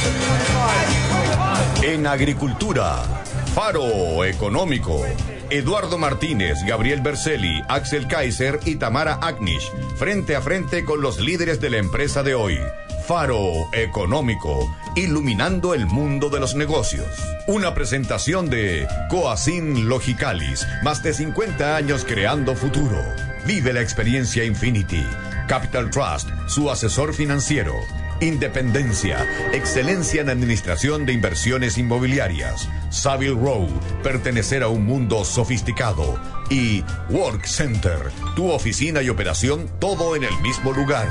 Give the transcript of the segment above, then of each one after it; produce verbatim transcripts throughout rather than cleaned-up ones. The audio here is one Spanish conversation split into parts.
En agricultura, Faro Económico. Eduardo Martínez, Gabriel Berceli, Axel Kaiser y Tamara Agnish, frente a frente con los líderes de la empresa de hoy. Faro Económico, iluminando el mundo de los negocios. Una presentación de Coacin Logicalis, más de cincuenta años creando futuro. Vive la experiencia Infinity. Capital Trust, su asesor financiero. Independencia, excelencia en administración de inversiones inmobiliarias. Savile Row, pertenecer a un mundo sofisticado. Y Work Center, tu oficina y operación, todo en el mismo lugar.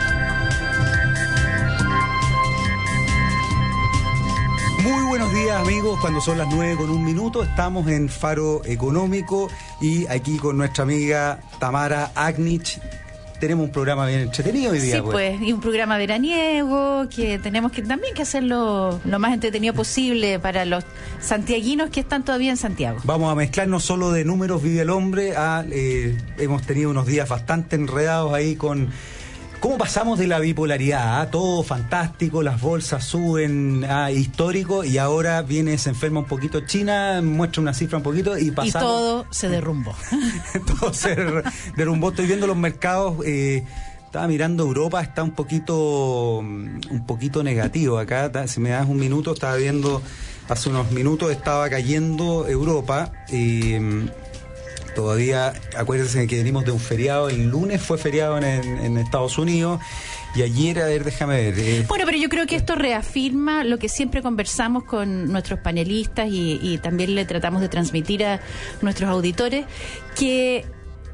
Muy buenos días, amigos. Cuando son las nueve con un minuto, estamos en Faro Económico y aquí con nuestra amiga Tamara Agnish. Tenemos un programa bien entretenido hoy día. Sí, pues, y un programa veraniego que tenemos que también que hacerlo lo más entretenido posible para los santiaguinos que están todavía en Santiago. Vamos a mezclar no solo de números vive el hombre, a, eh, hemos tenido unos días bastante enredados ahí con cómo pasamos de la bipolaridad, ¿eh? Todo fantástico, las bolsas suben a histórico y ahora viene, se enferma un poquito China, muestra una cifra un poquito y pasamos... Y todo se derrumbó. Todo se derrumbó. Estoy viendo los mercados, eh, estaba mirando Europa, está un poquito, un poquito negativo acá. Si me das un minuto, estaba viendo, hace unos minutos estaba cayendo Europa. Eh, Todavía, acuérdense que venimos de un feriado, el lunes fue feriado en, en Estados Unidos y ayer, a ver, déjame ver. Eh. Bueno, pero yo creo que esto reafirma lo que siempre conversamos con nuestros panelistas y, y también le tratamos de transmitir a nuestros auditores, que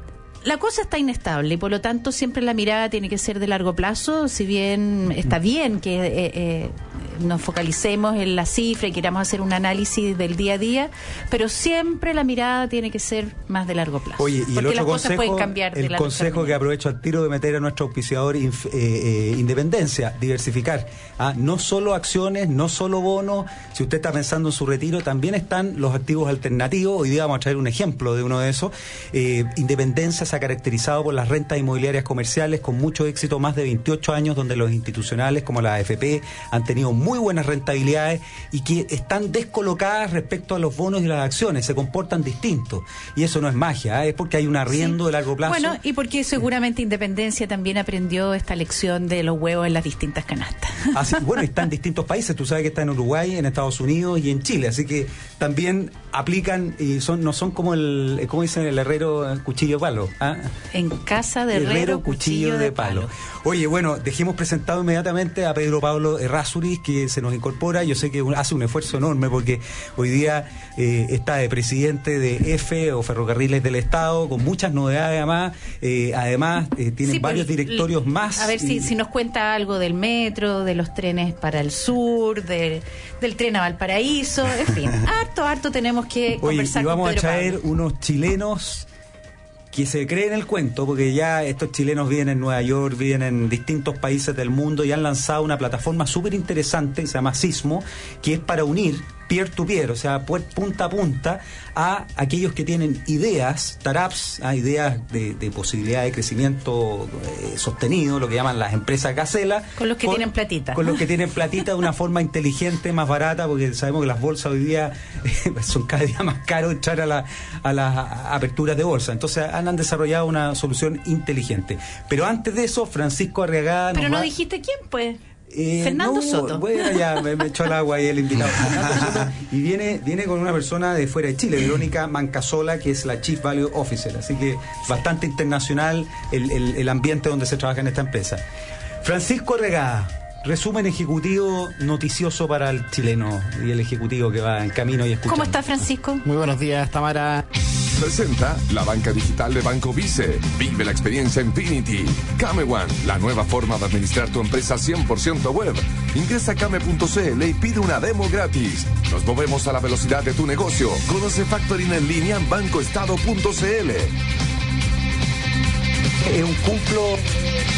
la cosa está inestable y por lo tanto siempre la mirada tiene que ser de largo plazo, si bien está bien que eh, eh, nos focalicemos en la cifra y queramos hacer un análisis del día a día, pero siempre la mirada tiene que ser más de largo plazo. Oye, y porque el otro las cosas consejo, pueden cambiar de el la consejo que aprovecho al tiro de meter a nuestro auspiciador eh, eh, Independencia, diversificar. ¿Ah? No solo acciones, no solo bonos, si usted está pensando en su retiro, también están los activos alternativos. Hoy día vamos a traer un ejemplo de uno de esos. Eh, Independencia se ha caracterizado por las rentas inmobiliarias comerciales con mucho éxito, más de veintiocho años, donde los institucionales como la A F P han tenido muy buenas rentabilidades y que están descolocadas respecto a los bonos y las acciones, se comportan distintos. Y eso no es magia, ¿eh? Es porque hay un arriendo sí. de largo plazo. Bueno, y porque seguramente Independencia también aprendió esta lección de los huevos en las distintas canastas. Así, bueno, está en distintos países, tú sabes que está en Uruguay, en Estados Unidos y en Chile, así que también aplican y son no son como el, como dicen el herrero, cuchillo de palo. ¿Ah? En casa de herrero, herrero cuchillo, cuchillo de, de palo. palo. Oye, bueno, dejemos presentado inmediatamente a Pedro Pablo Errázuriz, que se nos incorpora. Yo sé que hace un esfuerzo enorme porque hoy día eh, está de presidente de EFE o Ferrocarriles del Estado, con muchas novedades además. Eh, además, eh, tienen sí, varios pues, directorios más. A ver y... si, si nos cuenta algo del metro, de los trenes para el sur, de, del tren a Valparaíso, en fin, harto, harto tenemos que Oye, conversar y vamos con Pedro a traer Pablo. unos chilenos que se creen el cuento, porque ya estos chilenos viven en Nueva York, viven en distintos países del mundo y han lanzado una plataforma súper interesante, se llama Sismo, que es para unir peer-to-peer, o sea, punta a punta, a aquellos que tienen ideas, startups, a ideas de, de posibilidad de crecimiento eh, sostenido, lo que llaman las empresas gacela. Con los que con, tienen platita. Con los que tienen platita de una forma inteligente, más barata, porque sabemos que las bolsas hoy día eh, son cada día más caros entrar a, la, a las aperturas de bolsa. Entonces han, han desarrollado una solución inteligente. Pero antes de eso, Francisco Arriagada... Pero no va... dijiste quién, pues. Eh, Fernando no, Soto. Bueno, ya me, me echó el agua ahí el invitado. Fernando Soto, y viene, viene con una persona de fuera de Chile, Verónica Mancasola, que es la Chief Value Officer. Así que bastante internacional el, el, el ambiente donde se trabaja en esta empresa. Francisco Arriagada, resumen ejecutivo noticioso para el chileno y el ejecutivo que va en camino y escuchando. ¿Cómo está, Francisco? Muy buenos días, Tamara. Presenta la banca digital de Banco Vice. Vive la experiencia Infinity. Cameone, la nueva forma de administrar tu empresa cien por ciento web. Ingresa a came punto c l y pide una demo gratis. Nos movemos a la velocidad de tu negocio. Conoce Factoring en línea en banco estado punto c l. Es un cumplo...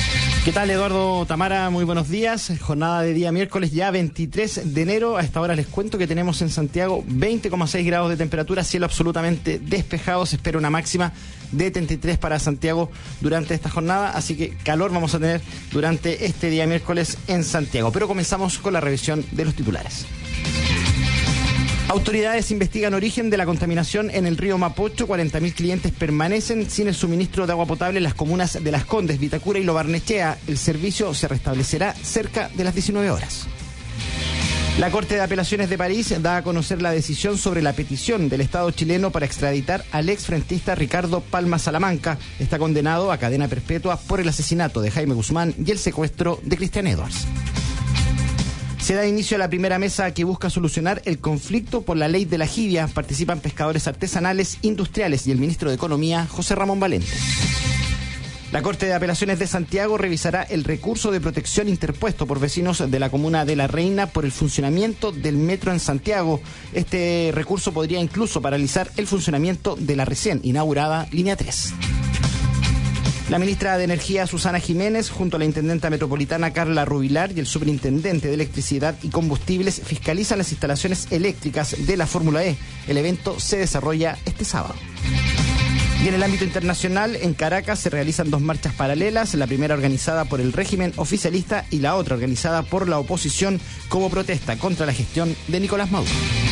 ¿Qué tal, Eduardo, Tamara? Muy buenos días. Jornada de día miércoles, ya veintitrés de enero. A esta hora les cuento que tenemos en Santiago veinte coma seis grados de temperatura, cielo absolutamente despejado. Se espera una máxima de treinta y tres para Santiago durante esta jornada, así que calor vamos a tener durante este día miércoles en Santiago. Pero comenzamos con la revisión de los titulares. Autoridades investigan origen de la contaminación en el río Mapocho. cuarenta mil clientes permanecen sin el suministro de agua potable en las comunas de Las Condes, Vitacura y Lo Barnechea. El servicio se restablecerá cerca de las diecinueve horas. La Corte de Apelaciones de París da a conocer la decisión sobre la petición del Estado chileno para extraditar al exfrentista Ricardo Palma Salamanca. Está condenado a cadena perpetua por el asesinato de Jaime Guzmán y el secuestro de Cristian Edwards. Se da inicio a la primera mesa que busca solucionar el conflicto por la ley de la jibia. Participan pescadores artesanales, industriales y el ministro de Economía, José Ramón Valente. La Corte de Apelaciones de Santiago revisará el recurso de protección interpuesto por vecinos de la comuna de La Reina por el funcionamiento del metro en Santiago. Este recurso podría incluso paralizar el funcionamiento de la recién inaugurada Línea tres. La ministra de Energía, Susana Jiménez, junto a la intendenta metropolitana Carla Rubilar y el superintendente de Electricidad y Combustibles, fiscalizan las instalaciones eléctricas de la Fórmula E. El evento se desarrolla este sábado. Y en el ámbito internacional, en Caracas se realizan dos marchas paralelas, la primera organizada por el régimen oficialista y la otra organizada por la oposición como protesta contra la gestión de Nicolás Maduro.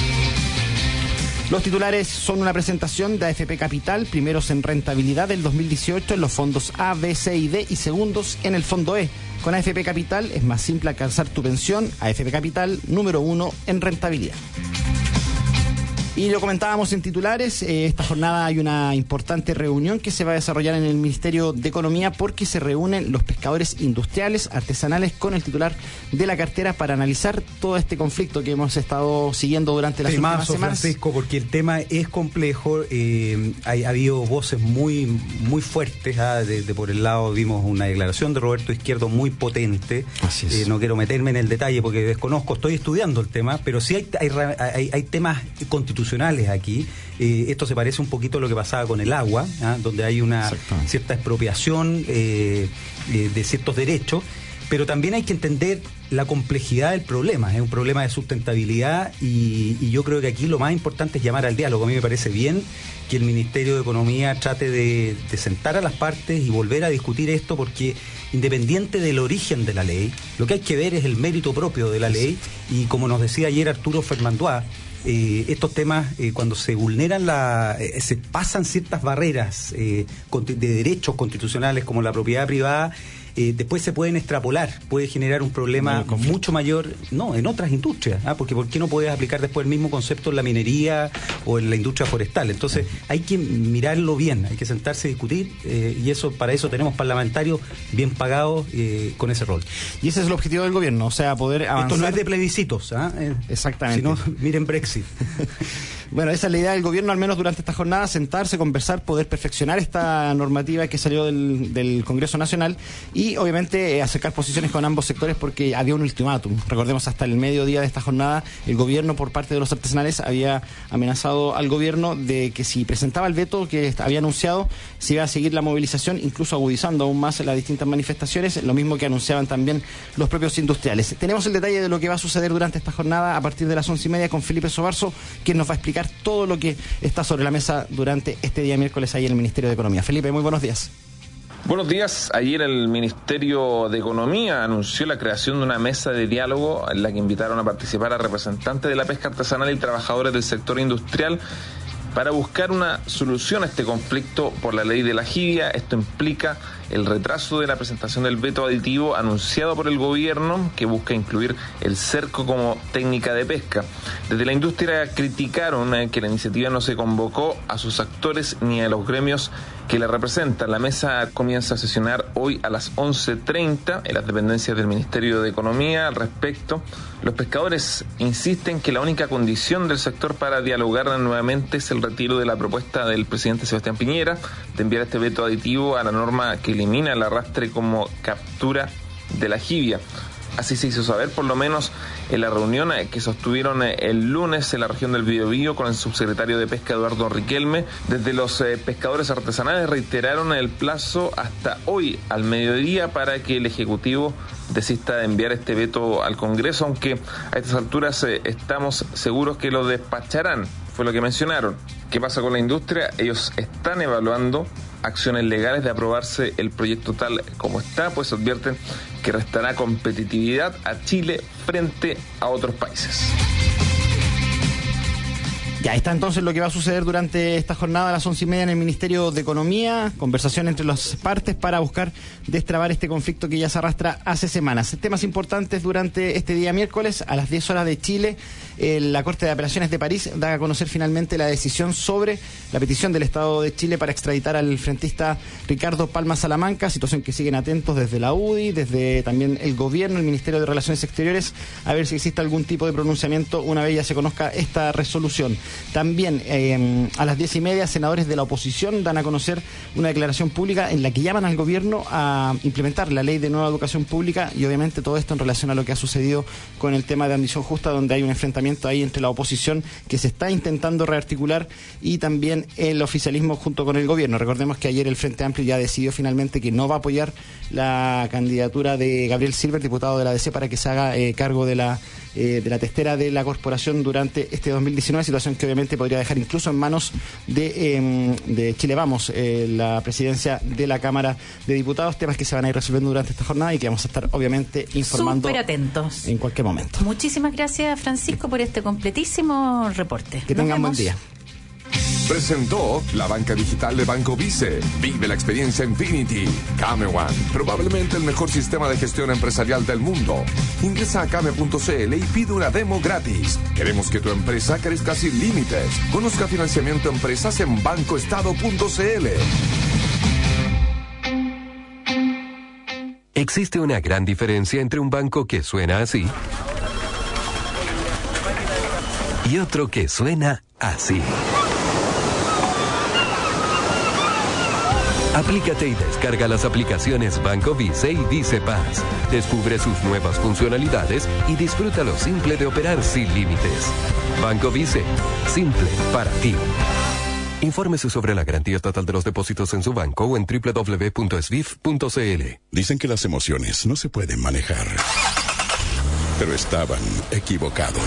Los titulares son una presentación de A F P Capital, primeros en rentabilidad del dos mil dieciocho en los fondos A, B, C y D y segundos en el fondo E. Con A F P Capital es más simple alcanzar tu pensión. A F P Capital, número uno en rentabilidad. Y lo comentábamos en titulares, eh, esta jornada hay una importante reunión que se va a desarrollar en el Ministerio de Economía porque se reúnen los pescadores industriales, artesanales con el titular de la cartera para analizar todo este conflicto que hemos estado siguiendo durante las Temazo, últimas semanas. Francisco, porque el tema es complejo, eh, hay, ha habido voces muy muy fuertes, ¿ah? de, de por el lado vimos una declaración de Roberto Izquierdo muy potente. Así es. Eh, no quiero meterme en el detalle porque desconozco, estoy estudiando el tema, pero sí hay, hay, hay, hay temas constitucionales aquí. Eh, esto se parece un poquito a lo que pasaba con el agua, ¿ah? donde hay una cierta expropiación eh, eh, de ciertos derechos, pero también hay que entender la complejidad del problema. Es un problema de sustentabilidad y, y yo creo que aquí lo más importante es llamar al diálogo. A mí me parece bien que el Ministerio de Economía trate de, de sentar a las partes y volver a discutir esto, porque independiente del origen de la ley, lo que hay que ver es el mérito propio de la ley y, como nos decía ayer Arturo Fermandois, Eh, estos temas, eh, cuando se vulneran, la, eh, se pasan ciertas barreras eh, de derechos constitucionales como la propiedad privada, eh, después se pueden extrapolar, puede generar un problema mucho mayor, no, en otras industrias, ¿ah? porque ¿por qué no puedes aplicar después el mismo concepto en la minería o en la industria forestal? Entonces hay que mirarlo bien, hay que sentarse a discutir eh, y eso para eso tenemos parlamentarios bien pagados eh, con ese rol. Y ese es el objetivo del gobierno, o sea, poder avanzar. Esto no es de plebiscitos, ¿ah? eh, Exactamente. Si no, miren Brexit. Bueno, esa es la idea del gobierno, al menos durante esta jornada, sentarse, conversar, poder perfeccionar esta normativa que salió del, del Congreso Nacional y obviamente eh, acercar posiciones con ambos sectores porque había un ultimátum. Recordemos, hasta el mediodía de esta jornada, el gobierno por parte de los artesanales había amenazado al gobierno de que si presentaba el veto que había anunciado, se iba a seguir la movilización, incluso agudizando aún más las distintas manifestaciones, lo mismo que anunciaban también los propios industriales. Tenemos el detalle de lo que va a suceder durante esta jornada a partir de las once y media con Felipe Sobarzo, quien nos va a explicar todo lo que está sobre la mesa durante este día miércoles ahí en el Ministerio de Economía. Felipe, muy buenos días. Buenos días. Ayer el Ministerio de Economía anunció la creación de una mesa de diálogo en la que invitaron a participar a representantes de la pesca artesanal y trabajadores del sector industrial para buscar una solución a este conflicto por la ley de la jibia. Esto implica el retraso de la presentación del veto aditivo anunciado por el gobierno, que busca incluir el cerco como técnica de pesca. Desde la industria criticaron eh, que la iniciativa no se convocó a sus actores ni a los gremios que la representan. La mesa comienza a sesionar hoy a las once treinta en las dependencias del Ministerio de Economía. Al respecto, los pescadores insisten que la única condición del sector para dialogar nuevamente es el retiro de la propuesta del presidente Sebastián Piñera de enviar este veto aditivo a la norma que elimina el arrastre como captura de la jibia. Así se hizo saber, por lo menos en la reunión que sostuvieron el lunes en la región del Biobío con el subsecretario de Pesca, Eduardo Riquelme. Desde los eh, pescadores artesanales reiteraron el plazo hasta hoy al mediodía para que el Ejecutivo desista de enviar este veto al Congreso, aunque a estas alturas eh, estamos seguros que lo despacharán, fue lo que mencionaron. ¿Qué pasa con la industria? Ellos están evaluando acciones legales de aprobarse el proyecto tal como está, pues advierten que restará competitividad a Chile frente a otros países. Ya está entonces lo que va a suceder durante esta jornada a las once y media en el Ministerio de Economía, conversación entre las partes para buscar destrabar este conflicto que ya se arrastra hace semanas. Temas importantes durante este día miércoles a las diez horas de Chile, eh, la Corte de Apelaciones de París da a conocer finalmente la decisión sobre la petición del Estado de Chile para extraditar al frentista Ricardo Palma Salamanca, situación que siguen atentos desde la U D I, desde también el Gobierno, el Ministerio de Relaciones Exteriores, a ver si existe algún tipo de pronunciamiento una vez ya se conozca esta resolución. También eh, a las diez y media, senadores de la oposición dan a conocer una declaración pública en la que llaman al gobierno a implementar la ley de nueva educación pública y obviamente todo esto en relación a lo que ha sucedido con el tema de admisión justa, donde hay un enfrentamiento ahí entre la oposición que se está intentando rearticular y también el oficialismo junto con el gobierno. Recordemos que ayer el Frente Amplio ya decidió finalmente que no va a apoyar la candidatura de Gabriel Silver, diputado de la A D C, para que se haga eh, cargo de la Eh, de la testera de la corporación durante este dos mil diecinueve, situación que obviamente podría dejar incluso en manos de, eh, de Chile Vamos, eh, la presidencia de la Cámara de Diputados, temas que se van a ir resolviendo durante esta jornada y que vamos a estar obviamente informando súper atentos en cualquier momento. Muchísimas gracias, Francisco, por este completísimo reporte. Que tengan buen día. Presentó la banca digital de Banco Vice. Vive la experiencia Infinity. CameOne, probablemente el mejor sistema de gestión empresarial del mundo. Ingresa a came punto cl y pide una demo gratis. Queremos que tu empresa crezca sin límites. Conozca financiamiento a empresas en bancoestado punto cl. Existe una gran diferencia entre un banco que suena así y otro que suena así. Aplícate y descarga las aplicaciones Banco Vice y Vice Paz. Descubre sus nuevas funcionalidades y disfruta lo simple de operar sin límites. Banco Vice, simple para ti. Infórmese sobre la garantía estatal de los depósitos en su banco o en doble u doble u doble u punto s b i f punto c l. Dicen que las emociones no se pueden manejar, pero estaban equivocados.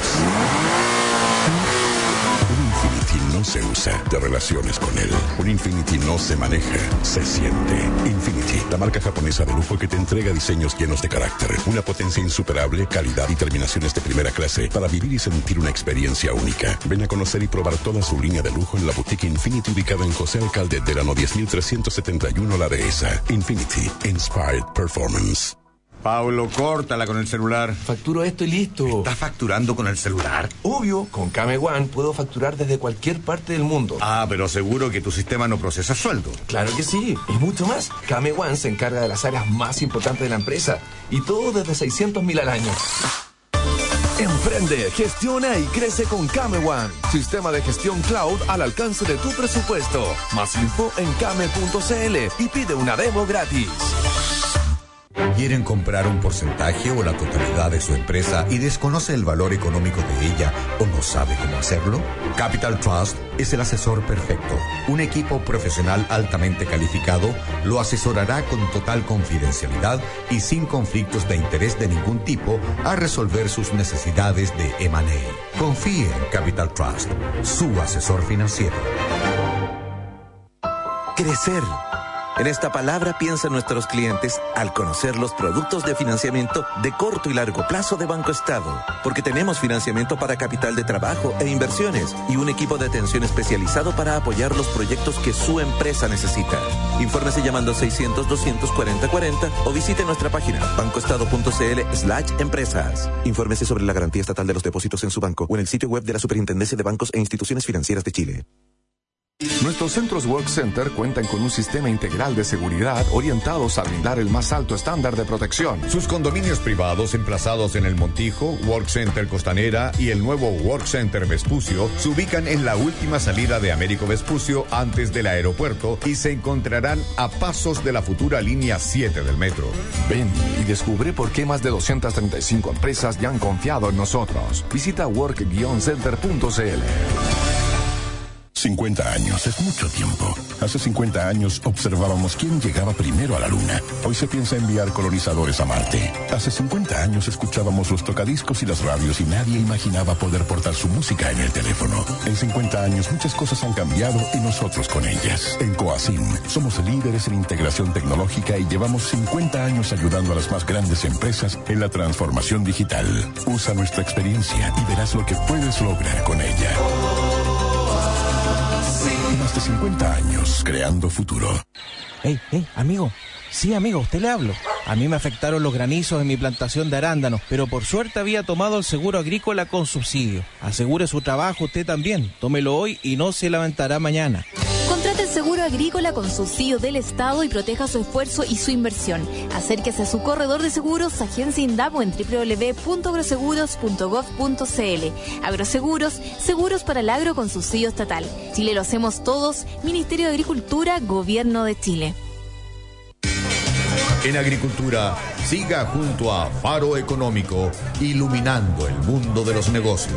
Un Infinity no se usa, te relaciones con él. Un Infinity no se maneja, se siente. Infinity, la marca japonesa de lujo que te entrega diseños llenos de carácter, una potencia insuperable, calidad y terminaciones de primera clase para vivir y sentir una experiencia única. Ven a conocer y probar toda su línea de lujo en la boutique Infinity ubicada en José Alcalde Delano diez mil trescientos setenta y uno La Dehesa. Infinity, Inspired Performance. Paulo, córtala con el celular. Facturo esto y listo. ¿Estás facturando con el celular? Obvio, con CameOne puedo facturar desde cualquier parte del mundo. Ah, pero seguro que tu sistema no procesa sueldo. Claro que sí, y mucho más. CameOne se encarga de las áreas más importantes de la empresa y todo desde seiscientos mil al año. Emprende, gestiona y crece con CameOne. Sistema de gestión cloud al alcance de tu presupuesto. Más info en came punto cl y pide una demo gratis. ¿Quieren comprar un porcentaje o la totalidad de su empresa y desconoce el valor económico de ella o no sabe cómo hacerlo? Capital Trust es el asesor perfecto. Un equipo profesional altamente calificado lo asesorará con total confidencialidad y sin conflictos de interés de ningún tipo a resolver sus necesidades de eme and a. Confíe en Capital Trust, su asesor financiero. Crecer. En esta palabra piensan nuestros clientes al conocer los productos de financiamiento de corto y largo plazo de Banco Estado, porque tenemos financiamiento para capital de trabajo e inversiones y un equipo de atención especializado para apoyar los proyectos que su empresa necesita. Infórmese llamando seiscientos, doscientos cuarenta, cuarenta o visite nuestra página bancoestado punto cl slash empresas. Infórmese sobre la garantía estatal de los depósitos en su banco o en el sitio web de la Superintendencia de Bancos e Instituciones Financieras de Chile. Nuestros centros Work Center cuentan con un sistema integral de seguridad orientados a brindar el más alto estándar de protección. Sus condominios privados emplazados en el Montijo, Work Center Costanera y el nuevo Work Center Vespucio se ubican en la última salida de Américo Vespucio antes del aeropuerto y se encontrarán a pasos de la futura línea siete del metro. Ven y descubre por qué más de doscientas treinta y cinco empresas ya han confiado en nosotros. Visita work center punto c l. cincuenta años es mucho tiempo. Hace cincuenta años observábamos quién llegaba primero a la Luna. Hoy se piensa enviar colonizadores a Marte. Hace cincuenta años escuchábamos los tocadiscos y las radios y nadie imaginaba poder portar su música en el teléfono. En cincuenta años muchas cosas han cambiado y nosotros con ellas. En Coacim somos líderes en integración tecnológica y llevamos cincuenta años ayudando a las más grandes empresas en la transformación digital. Usa nuestra experiencia y verás lo que puedes lograr con ella. Más de cincuenta años creando futuro. Hey, hey, amigo. Sí, amigo, a usted le hablo. A mí me afectaron los granizos en mi plantación de arándanos, pero por suerte había tomado el seguro agrícola con subsidio. Asegure su trabajo usted también. Tómelo hoy y no se lamentará mañana. Contrate el seguro agrícola con subsidio del Estado y proteja su esfuerzo y su inversión. Acérquese a su corredor de seguros, agencia Indap o en doble u doble u doble u punto agroseguros punto gov punto c l. Agroseguros, seguros para el agro con subsidio estatal. Chile lo hacemos todos. Ministerio de Agricultura, Gobierno de Chile. En agricultura, siga junto a Faro Económico, iluminando el mundo de los negocios.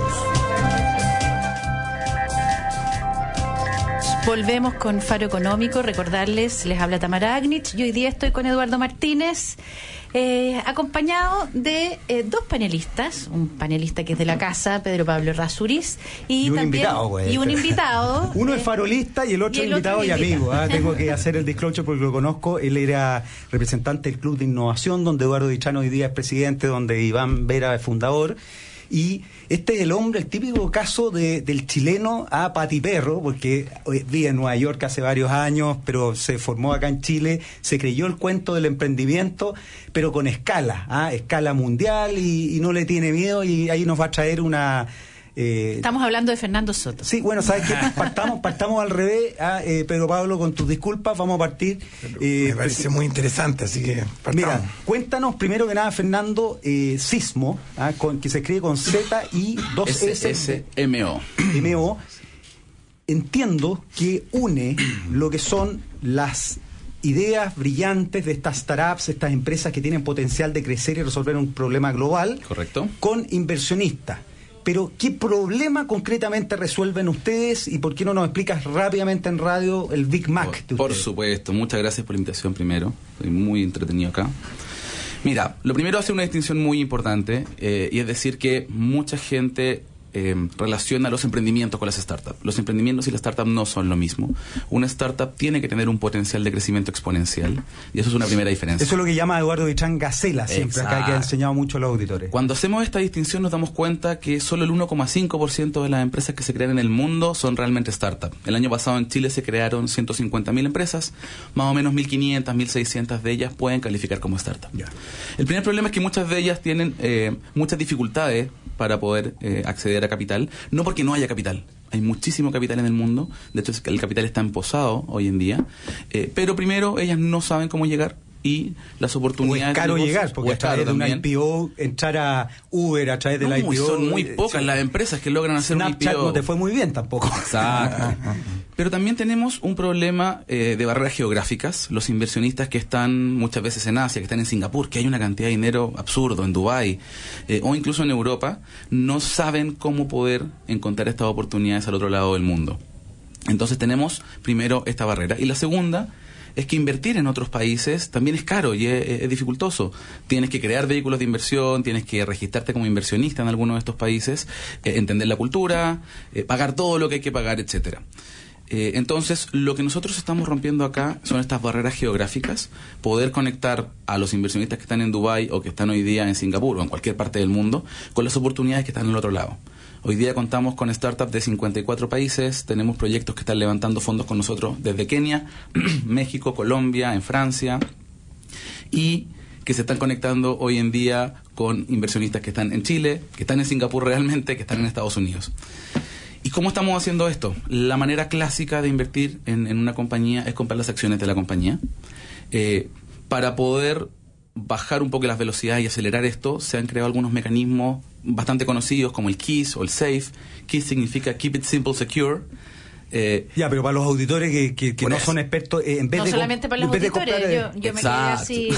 Volvemos con Faro Económico. Recordarles, les habla Tamara Agnich. Yo hoy día estoy con Eduardo Martínez, eh, acompañado de eh, dos panelistas. Un panelista que es de la casa, Pedro Pablo Errázuriz. Y, y un también, invitado, güey. Y un invitado. Uno es farolista y el otro y el invitado otro y invitado. amigo. ¿eh? Tengo que hacer el disclosure porque lo conozco. Él era representante del Club de Innovación, donde Eduardo Dichano hoy día es presidente, donde Iván Vera es fundador. Y este es el hombre, el típico caso de, del chileno a patiperro, porque vive en Nueva York hace varios años, pero se formó acá en Chile, se creyó el cuento del emprendimiento, pero con escala, ¿ah? escala mundial y, y no le tiene miedo, y ahí nos va a traer una... Eh, Estamos hablando de Fernando Soto. Sí, bueno, ¿sabes qué? Partamos, partamos al revés. Ah, eh, Pedro Pablo, con tus disculpas, vamos a partir. Eh, Me parece muy interesante, así que partamos. Mira, cuéntanos primero que nada, Fernando, eh, Sismo, ah, con, que se escribe con Z y dos S. S S M O. M O. Entiendo que une lo que son las ideas brillantes de estas startups, estas empresas que tienen potencial de crecer y resolver un problema global. Correcto. Con inversionistas. Pero, ¿qué problema concretamente resuelven ustedes y por qué no nos explicas rápidamente en radio el Big Mac? Por, por supuesto, muchas gracias por la invitación primero, estoy muy entretenido acá. Mira, lo primero, hacer una distinción muy importante, eh, y es decir que mucha gente eh, relaciona los emprendimientos con las startups. Los emprendimientos y las startups no son lo mismo. Una startup tiene que tener un potencial de crecimiento exponencial, y eso es una primera diferencia. Eso es lo que llama Eduardo Dichán Gacela, siempre acá, que ha enseñado mucho a los auditores. Cuando hacemos esta distinción nos damos cuenta que solo el uno coma cinco por ciento de las empresas que se crean en el mundo son realmente startups. El año pasado en Chile se crearon ciento cincuenta mil empresas, más o menos mil quinientas, mil seiscientas de ellas pueden calificar como startup. Yeah. El primer problema es que muchas de ellas tienen eh, muchas dificultades para poder eh, acceder a capital, no porque no haya capital. Hay muchísimo capital en el mundo, de hecho el capital está emposado hoy en día, eh, pero primero ellas no saben cómo llegar y las oportunidades... O es caro de negocios, llegar, porque a través de un I P O, entrar a Uber a través del no, I P O... son muy pocas las empresas que logran hacer Snapchat un I P O. No te fue muy bien tampoco. Exacto. Pero también tenemos un problema eh, de barreras geográficas. Los inversionistas que están muchas veces en Asia, que están en Singapur, que hay una cantidad de dinero absurdo, en Dubái, eh, o incluso en Europa, no saben cómo poder encontrar estas oportunidades al otro lado del mundo. Entonces tenemos primero esta barrera. Y la segunda es que invertir en otros países también es caro y es, es dificultoso. Tienes que crear vehículos de inversión, tienes que registrarte como inversionista en alguno de estos países, eh, entender la cultura, eh, pagar todo lo que hay que pagar, etcétera. Eh, entonces, lo que nosotros estamos rompiendo acá son estas barreras geográficas, poder conectar a los inversionistas que están en Dubái o que están hoy día en Singapur o en cualquier parte del mundo con las oportunidades que están al otro lado. Hoy día contamos con startups de cincuenta y cuatro países, tenemos proyectos que están levantando fondos con nosotros desde Kenia, México, Colombia, en Francia, y que se están conectando hoy en día con inversionistas que están en Chile, que están en Singapur realmente, que están en Estados Unidos. ¿Y cómo estamos haciendo esto? La manera clásica de invertir en, en una compañía es comprar las acciones de la compañía. Eh, para poder bajar un poco las velocidades y acelerar esto, se han creado algunos mecanismos bastante conocidos como el KISS o el SAFE. KISS significa Keep It Simple Secure. Eh, ya, pero para los auditores que, que, que no eso. son expertos, eh, en vez no de solamente para los auditores, comprar, yo, yo me quedé así.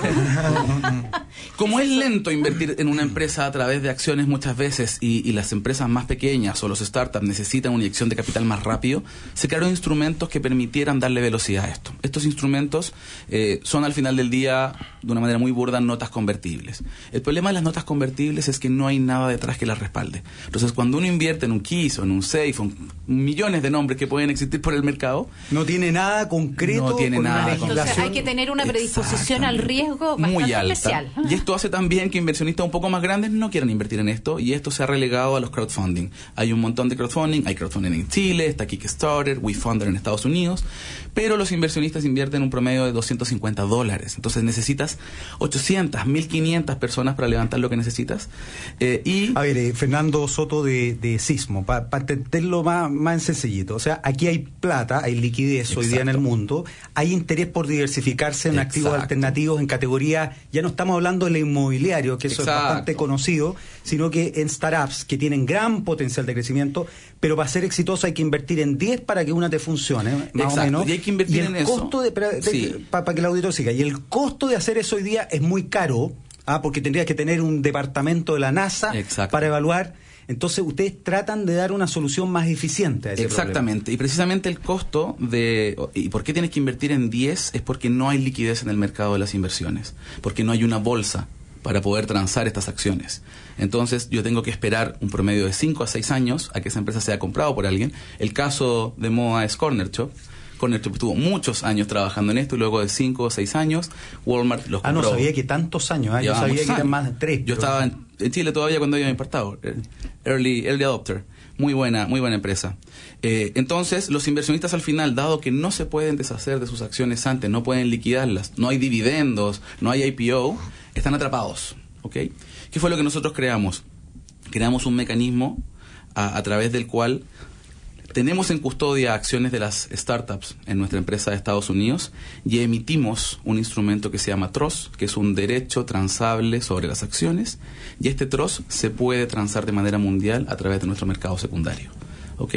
Como es lento invertir en una empresa a través de acciones muchas veces y, y las empresas más pequeñas o los startups necesitan una inyección de capital más rápido, se crearon instrumentos que permitieran darle velocidad a esto. Estos instrumentos eh, son al final del día, de una manera muy burda, notas convertibles. El problema de las notas convertibles es que no hay nada detrás que las respalde. Entonces, cuando uno invierte en un KISS o en un SAFE, o en millones de nombres que pueden existir por el mercado, no tiene nada concreto, no tiene nada. Entonces hay que tener una predisposición al riesgo bastante muy alta, especial. Y esto hace también que inversionistas un poco más grandes no quieran invertir en esto, y esto se ha relegado a los crowdfunding. Hay un montón de crowdfunding, hay crowdfunding en Chile, está Kickstarter, WeFunder en Estados Unidos, pero los inversionistas invierten un promedio de doscientos cincuenta dólares. Entonces necesitas ochocientas, mil quinientas personas para levantar lo que necesitas. Eh, y A ver, eh, Fernando Soto de, de Sismo, para pa entenderlo más, más sencillito. O sea, aquí hay plata, hay liquidez. Exacto. Hoy día en el mundo, hay interés por diversificarse en Exacto. activos alternativos, en categoría, ya no estamos hablando del inmobiliario, que eso Exacto. es bastante conocido, sino que en startups que tienen gran potencial de crecimiento, pero para ser exitoso hay que invertir en diez para que una te funcione, más Exacto. o menos. Y hay que invertir y el en costo eso. De, para, sí. de, para, para que el auditor siga. Y el costo de hacer eso hoy día es muy caro, ¿ah? Porque tendrías que tener un departamento de la NASA Exacto. para evaluar. Entonces ustedes tratan de dar una solución más eficiente a ese Exactamente, problema. Y precisamente el costo de... ¿Y por qué tienes que invertir en diez? Es porque no hay liquidez en el mercado de las inversiones, porque no hay una bolsa para poder transar estas acciones. Entonces yo tengo que esperar un promedio de cinco a seis años a que esa empresa sea comprada por alguien. El caso de moda es Corner Shop. Corner Shop tuvo muchos años trabajando en esto y luego de cinco o seis años Walmart los compró. Ah, no sabía que tantos años, ¿eh? Yo sabía que eran más de tres. Yo pero... estaba en, en Chile todavía cuando había importado. Early, early adopter. Muy buena, muy buena empresa. Eh, entonces, los inversionistas al final, dado que no se pueden deshacer de sus acciones antes, no pueden liquidarlas, no hay dividendos, no hay I P O, están atrapados. ¿Ok? ¿Qué fue lo que nosotros creamos? Creamos un mecanismo a, a través del cual tenemos en custodia acciones de las startups en nuestra empresa de Estados Unidos y emitimos un instrumento que se llama Trust, que es un derecho transable sobre las acciones, y este Trust se puede transar de manera mundial a través de nuestro mercado secundario. ¿Ok?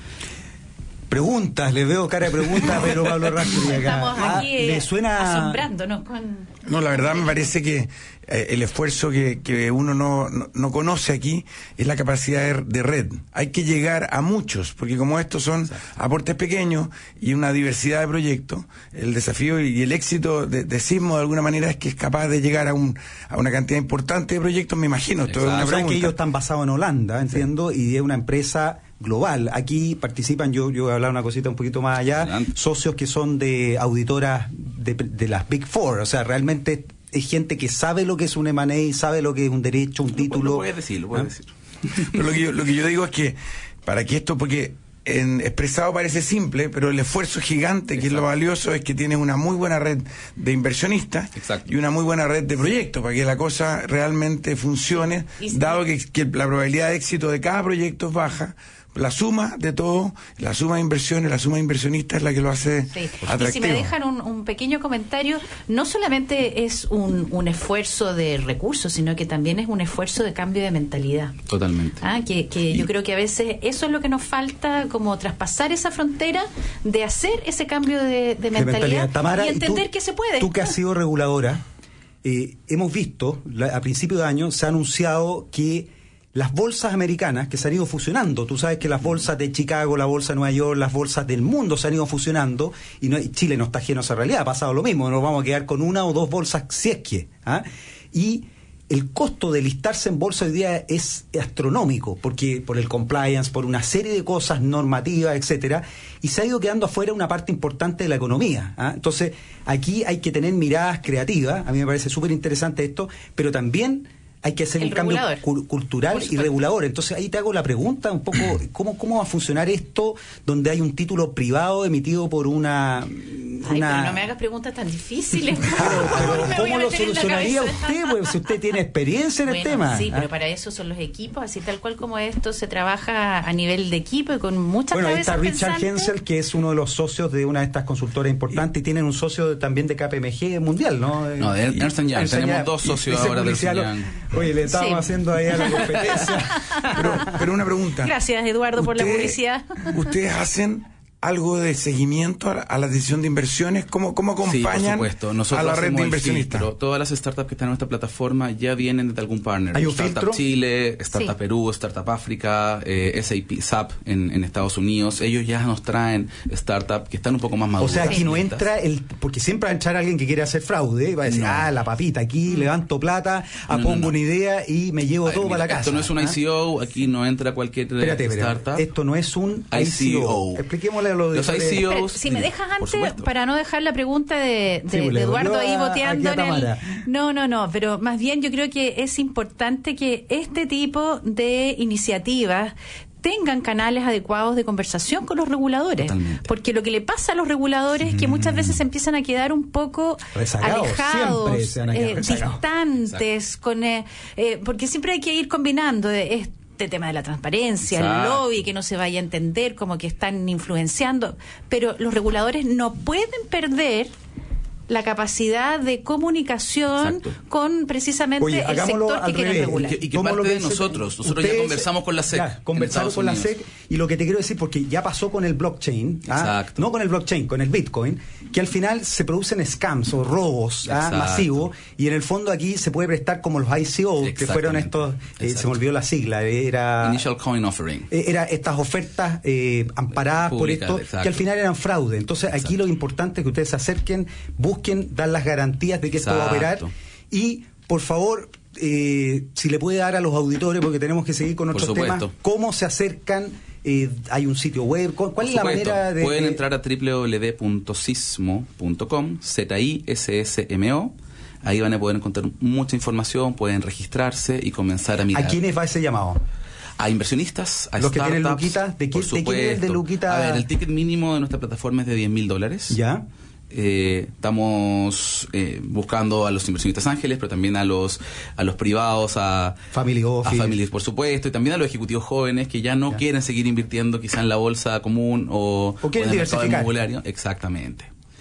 Preguntas, le veo cara de preguntas, pero Pablo Rascuri acá. Estamos aquí ah, ¿le suena... asombrándonos con... No, la verdad me parece que eh, el esfuerzo que, que uno no, no, no conoce aquí es la capacidad de, de red. Hay que llegar a muchos, porque como estos son Exacto. aportes pequeños y una diversidad de proyectos, el desafío y el éxito de, de Sismo de alguna manera es que es capaz de llegar a, un, a una cantidad importante de proyectos, me imagino. Esto es una o sea, pregunta. que ellos están basados en Holanda, entiendo, sí. y es una empresa global. Aquí participan, yo, yo voy a hablar una cosita un poquito más allá, Adelante. socios que son de auditoras de, de las Big Four, o sea, realmente es gente que sabe lo que es un M and A, sabe lo que es un derecho, un título. Lo voy a decir, lo voy a decir. Pero lo que yo, lo que yo digo es que para que esto, porque en expresado parece simple, pero el esfuerzo gigante, Exacto. que es lo valioso, es que tienes una muy buena red de inversionistas Exacto. y una muy buena red de proyectos para que la cosa realmente funcione, dado que, que la probabilidad de éxito de cada proyecto es baja. La suma de todo, la suma de inversiones, la suma de inversionistas es la que lo hace sí. atractivo. Y si me dejan un, un pequeño comentario, no solamente es un, un esfuerzo de recursos, sino que también es un esfuerzo de cambio de mentalidad. Totalmente. Ah, que, que yo creo que a veces eso es lo que nos falta, como traspasar esa frontera de hacer ese cambio de, de mentalidad, de mentalidad. Tamara, y entender y tú, que se puede. Tú que has sido reguladora, eh, hemos visto, la, a principio de año se ha anunciado que las bolsas americanas que se han ido fusionando, tú sabes que las bolsas de Chicago, la bolsa de Nueva York, las bolsas del mundo se han ido fusionando, y, no, y Chile no está ajeno a esa realidad, ha pasado lo mismo, nos vamos a quedar con una o dos bolsas si es que, ¿ah? Y el costo de listarse en bolsa hoy día es astronómico, porque por el compliance, por una serie de cosas normativas, etcétera, y se ha ido quedando afuera una parte importante de la economía, ¿ah? Entonces, aquí hay que tener miradas creativas, a mí me parece súper interesante esto, pero también hay que hacer el un cambio cu cultural y regulador. Entonces ahí te hago la pregunta un poco, ¿cómo, cómo va a funcionar esto donde hay un título privado emitido por una Ay, una... pero no me hagas preguntas tan difíciles. Claro, pero Me voy a ¿cómo lo meter en la solucionaría cabeza. usted? Pues, si usted tiene experiencia en Bueno, el tema. sí, ¿ah? pero para eso son los equipos, así tal cual como esto se trabaja a nivel de equipo y con muchas Bueno, ahí cabezas está Richard pensantes. Hensel, que es uno de los socios de una de estas consultoras importantes, y tienen un socio de- también de K P M G mundial, ¿no? No, de Y- Ernst and Young. Ernst and Tenemos Young. dos socios Y ese ahora de Ernst and publicidad lo- Young. Oye, le estábamos Sí. haciendo ahí a la competencia. Pero, pero una pregunta. Gracias, Eduardo, por la Ustedes- publicidad. ¿Ustedes hacen algo de seguimiento a la, a la decisión de inversiones? ¿Cómo, cómo Sí, por acompañan supuesto. Nosotros a la red hacemos de el inversionistas? filtro. Todas las startups que están en nuestra plataforma ya vienen de algún partner. ¿Hay un Startup filtro? Chile, Startup Sí. Perú, Startup África, eh, S A P, S A P en, en Estados Unidos. Ellos ya nos traen startups que están un poco más O maduras. sea, aquí no listas. entra el... Porque siempre va a entrar alguien que quiere hacer fraude, y va a decir, No. ah, la papita, aquí levanto plata, ah, No, no, pongo no. una idea y me llevo Ay, todo mira, para la casa. Esto no es un ¿ah? I C O, aquí no entra cualquier eh, Espérate, espérate. startup. Esto no es un I C O. Expliquémosle a los Los auditores. I C O Pero, si me Mira, dejas por antes, supuesto. para no dejar la pregunta de, de- Sí, pues, de le Eduardo devolvió ahí a- boteando aquí a en el... Tamara. No, no, no, pero más bien yo creo que es importante que este tipo de iniciativas tengan canales adecuados de conversación con los reguladores. Totalmente. Porque lo que le pasa a los reguladores es que muchas veces se empiezan a quedar un poco Rezagados, alejados, siempre se van a quedar eh, rezagados. distantes, con eh, eh, porque siempre hay que ir combinando eh, este tema de la transparencia, el Exacto. lobby, que no se vaya a entender como que están influenciando, pero los reguladores no pueden perder la capacidad de comunicación Exacto. con precisamente Oye, el hagámoslo sector que al quieren revés. regular. Y que ¿Cómo parte lo de piensa? nosotros. Nosotros ya Ustedes- conversamos con la S E C Ya, conversaron en con la Estados S E C, y lo que te quiero decir, porque ya pasó con el blockchain, ¿ah? Exacto. No con el blockchain, con el Bitcoin, que al final se producen scams o robos ¿ah? Exacto. masivos, y en el fondo aquí se puede prestar como los I C O, que fueron estos, eh, se me olvidó la sigla, era... Initial Coin Offering. eh, era estas ofertas eh, amparadas Públicas, por esto, exacto. que al final eran fraude. Entonces aquí Exacto. lo importante es que ustedes se acerquen, busquen, dar las garantías de que esto va a Exacto. operar, y por favor, eh, si le puede dar a los auditores, porque tenemos que seguir con Por otros temas, supuesto. cómo se acercan, eh, hay un sitio web, ¿cuál, cuál Por es la supuesto. manera de...? Pueden de- entrar a doble u doble u doble u punto sismo punto com, Z I S S M O. Ahí van a poder encontrar mucha información, pueden registrarse y comenzar a mirar. ¿A quiénes va ese llamado? A inversionistas, a Los que startups. tienen luquita, ¿de qué- por de qué nivel de supuesto. luquita? A ver, el ticket mínimo de nuestra plataforma es de diez mil dólares. ¿Ya? Eh, estamos eh, buscando a los inversionistas ángeles, pero también a los a los privados, a Family a Office. familias, por supuesto, y también a los ejecutivos jóvenes que ya no Ya. quieren seguir invirtiendo quizá en la bolsa común o, O quieren en el mercado diversificar. inmobiliario. Exactamente.